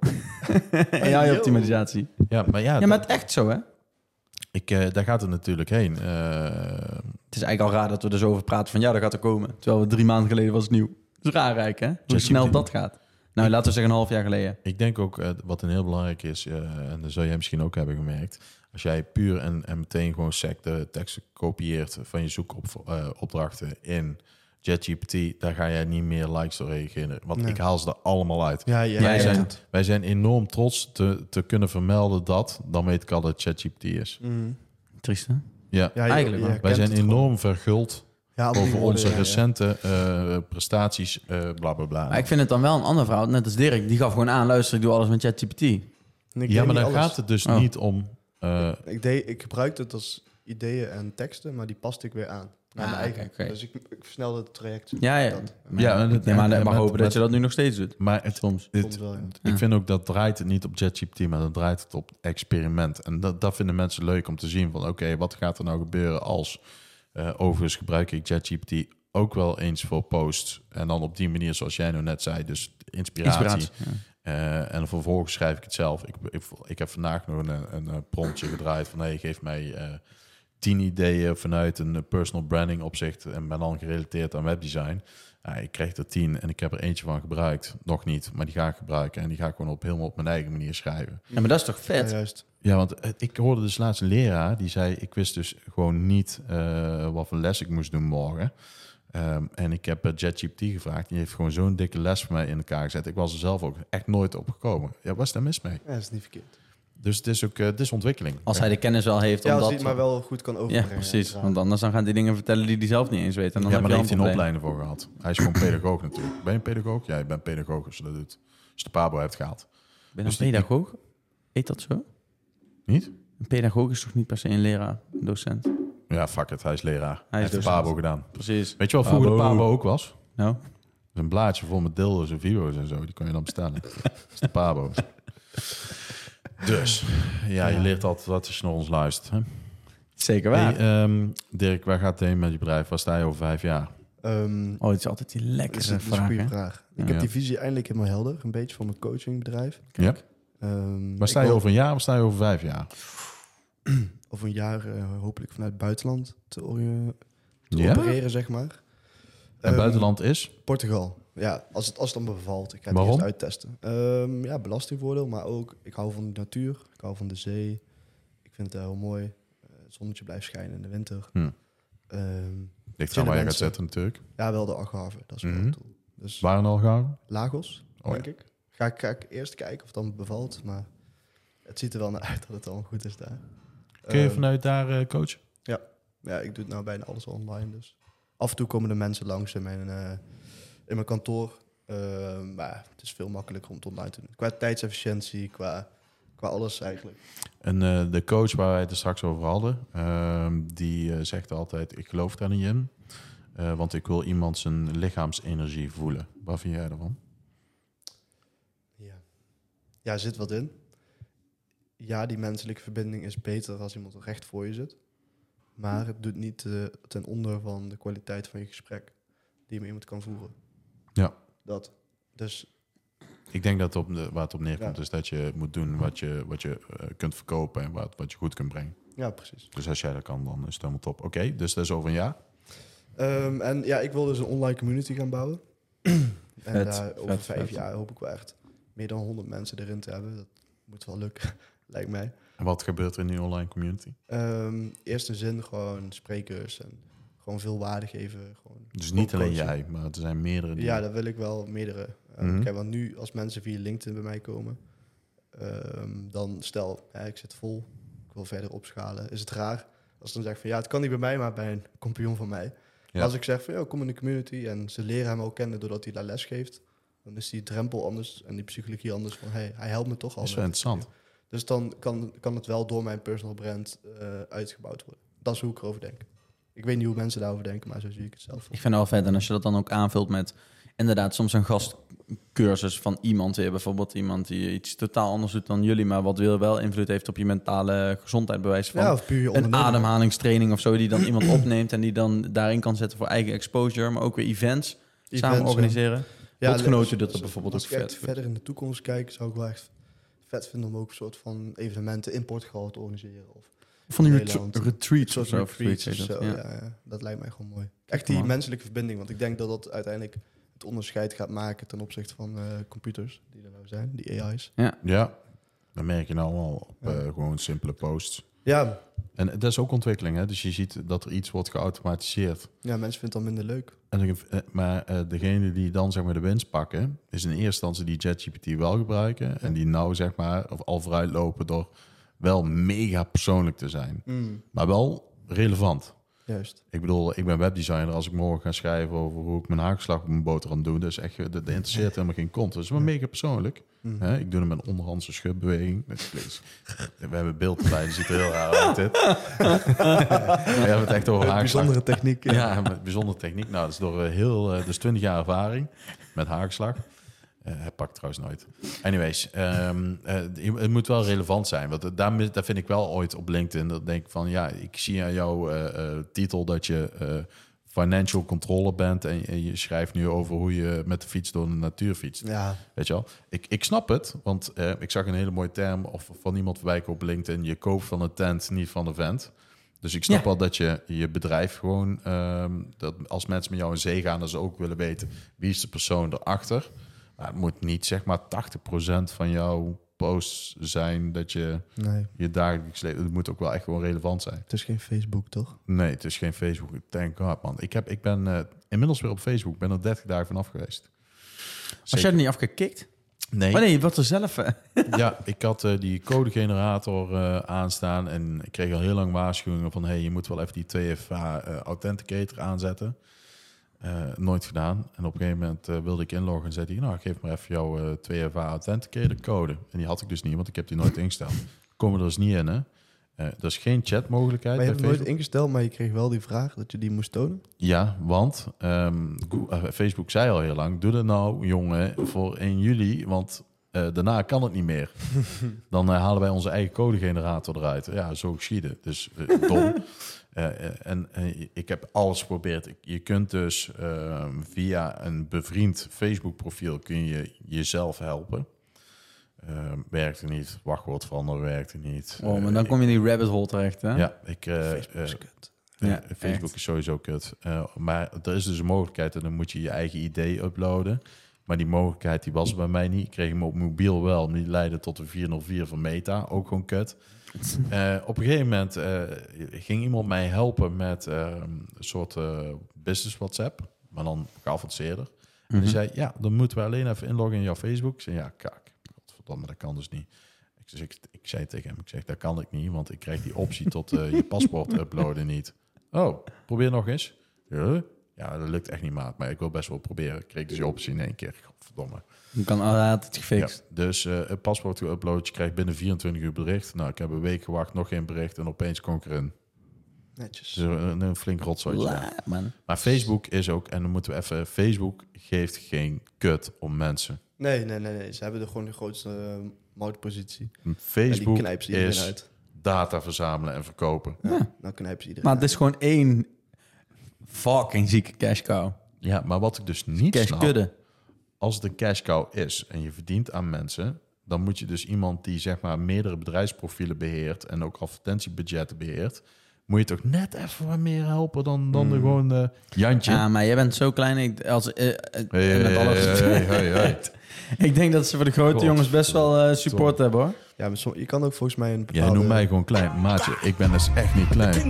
A I-optimalisatie. Ja, maar ja, Ja, maar het is echt zo, hè? ik, uh, daar gaat het natuurlijk heen. Uh, Het is eigenlijk al raar dat we er zo over praten van ja, dat gaat er komen. Terwijl we drie maanden geleden was het nieuw. Dat is raar eigenlijk, hè? Hoe Just snel you dat gaat. Nou, laten we zeggen een half jaar geleden. Ik denk ook, uh, wat een heel belangrijk is, uh, en dat zou jij misschien ook hebben gemerkt, als jij puur en, en meteen gewoon sec de teksten kopieert van je zoekopdrachten uh, in ChatGPT, daar ga jij niet meer likes door reageren. Want Nee. ik haal ze er allemaal uit. Ja, ja, Ja, wij, ja. zijn, wij zijn enorm trots te, te kunnen vermelden dat, dan weet ik al dat ChatGPT is. Mm. Triest, hè? Ja, Ja, je- Eigenlijk je wel. wij herkent zijn het gewoon. enorm verguld Ja, al die over woorden, onze ja, ja. recente uh, prestaties, uh, bla bla bla. Maar ik vind het dan wel een ander verhaal. Net als Dirk, die gaf gewoon aan, luister, ik doe alles met ChatGPT. En ik ja, deed maar niet dan alles. gaat het dus Oh. niet om... Uh, Ik, deed, ik gebruikte het als ideeën en teksten, maar die paste ik weer aan. Naar Ah, mijn eigen. oké, oké. Dus ik, ik versnelde het traject. Ja, ja. Dat. Ja, en ik het- neem aan, en- ik mag met- hopen dat met- je dat nu nog steeds doet. maar het, Soms. het- Soms wel, ja. ik Ja. vind ook dat draait het niet op ChatGPT, maar dat draait het op experiment. En dat, dat vinden mensen leuk om te zien van, oké, wat gaat er nou gebeuren als... Uh, overigens gebruik ik ChatGPT ook wel eens voor posts. En dan op die manier, zoals jij nou net zei, dus inspiratie. Inspiratie. Ja. Uh, en vervolgens schrijf ik het zelf. Ik, ik, ik heb vandaag nog een, een, een promptje gedraaid van... hey, geef mij uh, tien ideeën vanuit een personal branding opzicht... en ben dan gerelateerd aan webdesign. Uh, ik kreeg er tien en ik heb er eentje van gebruikt. Nog niet, maar die ga ik gebruiken. En die ga ik gewoon op helemaal op mijn eigen manier schrijven. Ja, maar dat is toch vet? Ja, juist. Ja, want uh, ik hoorde dus laatst een leraar... die zei, ik wist dus gewoon niet uh, wat voor les ik moest doen morgen... Um, en ik heb uh, ChatGPT gevraagd. Die heeft gewoon zo'n dikke les voor mij in elkaar gezet. Ik was er zelf ook echt nooit op gekomen. Ja, wat is daar mis mee? Ja, dat is niet verkeerd. Dus het is ook uh, het is ontwikkeling. Als hij de kennis wel heeft om Ja, als dat... hij het maar wel goed kan ja, overbrengen. precies. inderdaad. Want anders dan gaan die dingen vertellen die hij zelf niet eens weet. En dan ja, heb maar je daar al heeft hij een probleem. opleiding voor gehad. Hij is gewoon pedagoog natuurlijk. Ben je een pedagoog? Ja, je bent pedagoog als je dat doet. Als je de Pabo hebt gehaald. Ben je Dus een die- pedagoog? Heet dat zo? Niet? Een pedagoog is toch niet per se een leraar, een docent? Ja, fuck it. Hij is leraar. Hij, is heeft de docent. Pabo gedaan. Precies. Weet je wat vroeger de Pabo. Pabo ook was? Nou? Een blaadje vol met dildo's en video's en zo. Die kan je dan bestellen. Dat is de Pabo. Dus, ja, je leert altijd wat als je naar ons luistert. Hè? Zeker waar. Hey, um, Dirk, waar gaat het heen met je bedrijf? Waar sta je over vijf jaar? Um, Oh, het is altijd die dat is, lekkere dat is een vraag, goede hè? vraag. Ik Ja. heb Ja. die visie eindelijk helemaal helder. Een beetje voor mijn coachingbedrijf. Ja. Um, Waar sta ik je wil over een jaar of sta je over vijf jaar? over een jaar uh, hopelijk vanuit het buitenland te, ori- te Ja? opereren, zeg maar. En Um, buitenland is? Portugal. Ja, als het, als het dan bevalt. Ik ga het Waarom? eerst uittesten. Um, ja, belastingvoordeel, maar ook ik hou van de natuur. Ik hou van de zee. Ik vind het heel mooi. Uh, het zonnetje blijft schijnen in de winter. Hm. Um, Ligt aan waar je gaat mensen. zetten natuurlijk. ja, wel de Algarve. Dat is wel Mhm. het doel. Dus Waar en al gaan? Lagos, Oh, denk ik. Ga, ik. ga ik eerst kijken of het dan bevalt. Maar het ziet er wel naar uit dat het allemaal goed is daar. Kun je Um, vanuit daar uh, coachen? Ja, ik doe het nou bijna alles online. Dus af en toe komen de mensen langs in mijn, uh, in mijn kantoor. Uh, maar het is veel makkelijker om het online te doen. Qua tijdsefficiëntie, qua, qua alles eigenlijk. En uh, de coach waar wij het er straks over hadden, uh, die uh, zegt altijd, ik geloof daar niet in. Uh, want ik wil iemand zijn lichaamsenergie voelen. Wat vind jij ervan? Ja. ja, er zit wat in. Ja, die menselijke verbinding is beter als iemand recht voor je zit. Maar het doet niet uh, ten onder van de kwaliteit van je gesprek die je met iemand kan voeren. Ja. Dat. Dus Ik denk dat op de, waar het op neerkomt Ja. is dat je moet doen wat je, wat je uh, kunt verkopen en wat, wat je goed kunt brengen. ja, precies. Dus als jij dat kan, dan is het helemaal top. Oké, okay, dus dat is over een jaar. Um, en ja, ik wil dus een online community gaan bouwen. en Vet, daar over vet, vijf vet. jaar hoop ik wel echt meer dan honderd mensen erin te hebben. Dat moet wel lukken, lijkt mij. En wat gebeurt er in die online community? Um, eerst een zin, gewoon sprekers en gewoon veel waarde geven. Gewoon Dus niet alleen coachen. jij, maar er zijn meerdere die... Ja, dat wil ik wel, meerdere. Um, Mhm. Kijk, want nu als mensen via LinkedIn bij mij komen, um, dan stel, ja, ik zit vol, ik wil verder opschalen. Is het raar als ze dan zeggen van ja, het kan niet bij mij, maar bij een compagnon van mij. Ja. Als ik zeg van ja, kom in de community en ze leren hem ook kennen doordat hij daar les geeft, dan is die drempel anders en die psychologie anders van hey, hij helpt me toch al. Dat is wel met het interessant. interview. Dus dan kan, kan het wel door mijn personal brand uh, uitgebouwd worden. Dat is hoe ik erover denk. Ik weet niet hoe mensen daarover denken, maar zo zie ik het zelf. Ik vind het wel vet. En als je dat dan ook aanvult met inderdaad soms een gastcursus van iemand weer. Bijvoorbeeld iemand die iets totaal anders doet dan jullie, maar wat weer wel invloed heeft op je mentale gezondheid, bij wijze van. Ja, of puur je Een onderneming. ademhalingstraining of zo, die dan iemand opneemt en die dan daarin kan zetten voor eigen exposure, maar ook weer events, Events, samen ja. organiseren. Lotgenoten als- dat als- bijvoorbeeld als ook ik vet echt vind. verder in de toekomst kijk, zou ik wel echt vet vinden om ook een soort van evenementen in Portugal te organiseren. Of Van die Nederland. retra- retreats soort of zo. of retreats zoiets of heet zo. dat, Ja. ja. Ja, dat lijkt mij gewoon mooi. Echt die man. menselijke verbinding, want ik denk dat dat uiteindelijk het onderscheid gaat maken ten opzichte van eh, computers die er nou zijn, die A I's. Ja, dat merk je nou al op Ja. eh, gewoon simpele posts. Ja, En dat is ook ontwikkeling, hè? Dus je ziet dat er iets wordt geautomatiseerd. ja, mensen vinden het dan minder leuk. En dan- eh, maar eh, degene die dan zeg maar de winst pakken, is in eerste instantie die ChatGPT wel gebruiken. En die nou zeg maar of al vooruitlopen door wel mega persoonlijk te zijn. Maar wel relevant. Juist. Ik bedoel, ik ben webdesigner. Als ik morgen ga schrijven over hoe ik mijn haakslag op mijn boterham doe, dat is echt, dat, dat interesseert helemaal geen kont. Dat is wel mega persoonlijk. Mm. Hè? Ik doe hem met een onderhandse schubbeweging. Dat is- We hebben beeld erbij, dat ziet er heel raar uit. Dit. We hebben het echt over haakslag. Bijzondere techniek. Ja, met bijzondere techniek. Nou, dat is door eh, heel, uh, dus twintig jaar ervaring met haakslag. Uh, hij pakt trouwens nooit. Anyways, um, uh, het moet wel relevant zijn. Want daar, daar vind ik wel ooit op LinkedIn. Dat denk ik van, ja, ik zie aan jouw uh, uh, titel dat je uh, financial controller bent. En, en je schrijft nu over hoe je met de fiets door de natuur fietst. Ja, Weet je wel? Ik, ik snap het, want uh, ik zag een hele mooie term of van iemand voorbij komen op LinkedIn. Je koopt van een tent, niet van een vent. Dus ik snap Ja. wel dat je je bedrijf gewoon... Um, dat als mensen met jou in zee gaan, dat ze ook willen weten wie is de persoon erachter. Maar het moet niet zeg maar tachtig procent van jouw posts zijn dat je nee. je dagelijks leven... Het moet ook wel echt gewoon relevant zijn. Het is geen Facebook, toch? Nee, het is geen Facebook. Thank God, man. Ik, heb, ik ben uh, inmiddels weer op Facebook. Ik ben er dertig dagen vanaf geweest. Was jij er niet afgekikt? Nee. Maar nee, wat er zelf... eh, Ja, ik had uh, die codegenerator uh, aanstaan en ik kreeg al heel lang waarschuwingen van hey, je moet wel even die twee F A uh, Authenticator aanzetten. Uh, nooit gedaan. En op een gegeven moment uh, wilde ik inloggen en zei hij, nou, geef maar even jouw uh, twee F A Authenticator code. En die had ik dus niet, want ik heb die nooit ingesteld. Komen er dus niet in, hè? Uh, er is geen chatmogelijkheid. Maar je bij hebt het nooit Facebook. ingesteld, maar je kreeg wel die vraag dat je die moest tonen. Ja, want um, Go- uh, Facebook zei al heel lang, doe dat nou, jongen, voor één juli, want uh, daarna kan het niet meer. Dan uh, halen wij onze eigen codegenerator eruit. Ja, zo geschieden. Dus uh, dom. Uh, uh, en uh, ik heb alles geprobeerd. Ik, je kunt dus uh, via een bevriend Facebook-profiel kun je jezelf helpen. Uh, werkte niet. Wachtwoord veranderen werkte niet. Oh, maar Uh, dan kom je in die rabbit hole terecht, hè? Ja, ik... Uh, Facebook is uh, kut. Ja, Ja, Facebook echt. is sowieso kut. Uh, maar er is dus een mogelijkheid en dan moet je je eigen idee uploaden. Maar die mogelijkheid die was er bij mij niet. Ik kreeg hem op mobiel wel, maar die leidde tot de vier nul vier van Meta. Ook gewoon kut. Uh, op een gegeven moment uh, ging iemand mij helpen met uh, een soort uh, business WhatsApp. Maar dan geavanceerder. En die zei, ja, dan moeten we alleen even inloggen in jouw Facebook. Ik zei, ja, kak. Godverdomme, dat kan dus niet. Ik, dus ik, ik zei tegen hem, ik zeg, dat kan ik niet, want ik krijg die optie tot uh, je paspoort uploaden niet. Oh, probeer nog eens. Ja, ja, dat lukt echt niet, maat. Maar ik wil best wel proberen. Ik kreeg dus die optie in één keer. Godverdomme. Je kan altijd Ja, gefixt. dus uh, het paspoort geüpload, je krijgt binnen vierentwintig uur bericht. Nou, ik heb een week gewacht, nog geen bericht en opeens kon ik erin. Netjes. Dus een, een flink rotzooitje. La, man. Maar Facebook is ook, en dan moeten we even, Facebook geeft geen kut om mensen. Nee, nee, nee, nee. Ze hebben er gewoon de grootste uh, marktpositie. Facebook en die knijpen ze iedereen is uit. data verzamelen en verkopen. Ja. Nou knijpen ze iedereen Maar het is gewoon één fucking zieke cash cow. Ja, maar wat ik dus niet Cash snap, kudde. als het een cash cow is en je verdient aan mensen, dan moet je dus iemand die zeg maar meerdere bedrijfsprofielen beheert en ook advertentiebudgetten beheert, moet je toch net even wat meer helpen dan, dan de gewoon uh, Jantje. Ja, maar jij bent zo klein. Ik, als, uh, uh, Hey, met hey, alle hey, respect. hey, hey, hey. Ik denk dat ze voor de grote God. jongens best wel uh, support hebben, hoor. Ja, maar som- je kan ook volgens mij een Jij bepaalde... noemt mij gewoon klein. Maatje, ik ben dus echt niet klein.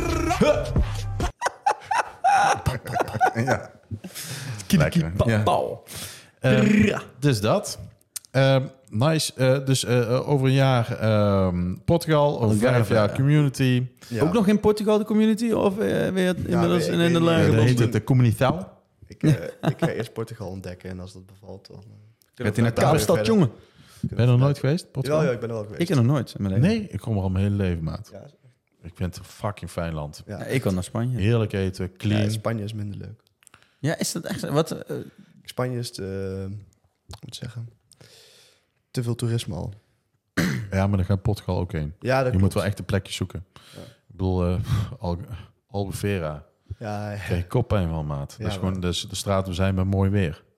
Ja. Lekker. Ja. Pauw. Um, dus dat. Um, nice. Uh, dus uh, over een jaar um, Portugal, over Algarve, vijf jaar ja. community. Ja. Ook nog in Portugal de community? Of uh, weer inmiddels ik in, weet in de niet. Uh, lage dan Ja, heet dat het de Comunitaal. Ik, uh, ik ga eerst Portugal ontdekken en als dat bevalt, dan... Uh, Gaat hij naar Kaapstad, jongen? Ben je nog nooit geweest? Portugal? Ja, ja, ik ben er wel geweest. Ik heb nog nooit in mijn leven. Nee, ik kom er al mijn hele leven, maat. Ja, Ik vind het een fucking fijn land. ja. Ja, ik wil naar Spanje. Heerlijk eten, clean. Ja, Spanje is minder leuk. Ja, is dat echt... Wat, uh, Spanje is te... Uh, hoe moet ik zeggen? Te veel toerisme al. Ja, maar daar gaat Portugal ook heen. Ja, dat Je klopt. moet wel echt een plekje zoeken. Ja. Ik bedoel, uh, Al Albufeira. Ja, ja. Krijg je koppijn van, maat. Ja, dat is maar- gewoon, dus de straten zijn met mooi weer.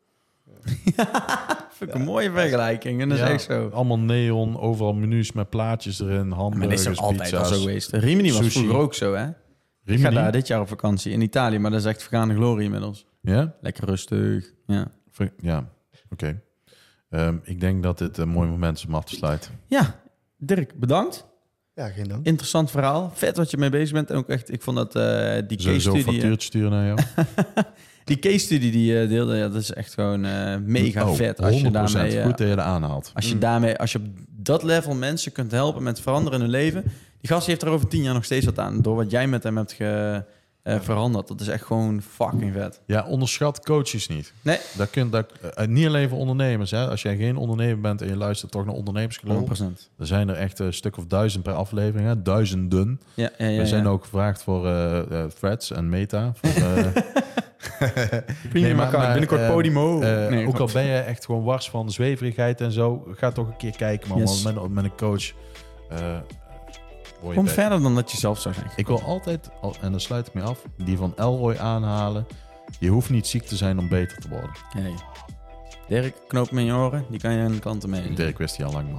Vind ik een mooie vergelijking. En dat Ja, is echt zo. Allemaal neon, overal menus met plaatjes erin, Maar hamburgers, dit is toch altijd al pizza's. zo geweest. Rimini was sushi. vroeger ook zo, hè? Ik ga Rimini? daar dit jaar op vakantie in Italië, maar dat is echt vergaande glorie inmiddels. Ja? Lekker rustig. Ja, Ver- Ja, oké. Ehm, ik denk dat dit een mooi moment is om af te sluiten. ja Dirk, bedankt. Ja, geen dank. Interessant verhaal. Vet wat je mee bezig bent. En ook echt, ik vond dat eh, die case Sowieso een studie... factuurtje sturen naar jou. Die case studie die je deelde, ja, dat is echt gewoon eh, mega Oh, vet. Als je honderd procent daarmee... eh, goed dat je dat aanhaalt. Als je daarmee, als je op dat level mensen kunt helpen met veranderen in hun leven. Die gast heeft er over tien jaar nog steeds wat aan. Door wat jij met hem hebt ge, uh, veranderd. Dat is echt gewoon fucking vet. Ja, onderschat coaches niet. Nee. Dat kunt, dat, uh, niet alleen voor ondernemers. Hè. Als jij geen ondernemer bent en je luistert toch naar ondernemersgeloof. honderd procent. Er zijn er echt een stuk of duizend per aflevering. Hè. Duizenden. Ja, ja, ja, We zijn ja. ook gevraagd voor uh, uh, Threads en Meta. Voor, uh, Premium account, binnenkort uh, Podimo. Uh, Nee, ook al ben je echt gewoon wars van zweverigheid en zo, ga toch een keer kijken, man. Yes. Want met, met een coach. Uh, word je Kom bij- verder dan dat je zelf zou zijn. Ik wil altijd, al- en daar sluit ik mee af, die van Elroy aanhalen. Je hoeft niet ziek te zijn om beter te worden. Nee. Dirk, knoop hem in je oren. Die kan je aan de klanten mee. Dirk wist hij al lang, man.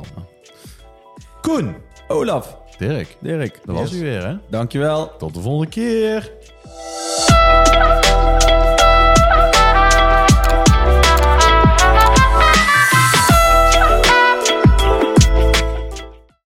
Koen! Olaf. Dirk, Dirk. dat was Yes. u weer, hè? Dankjewel. Tot de volgende keer!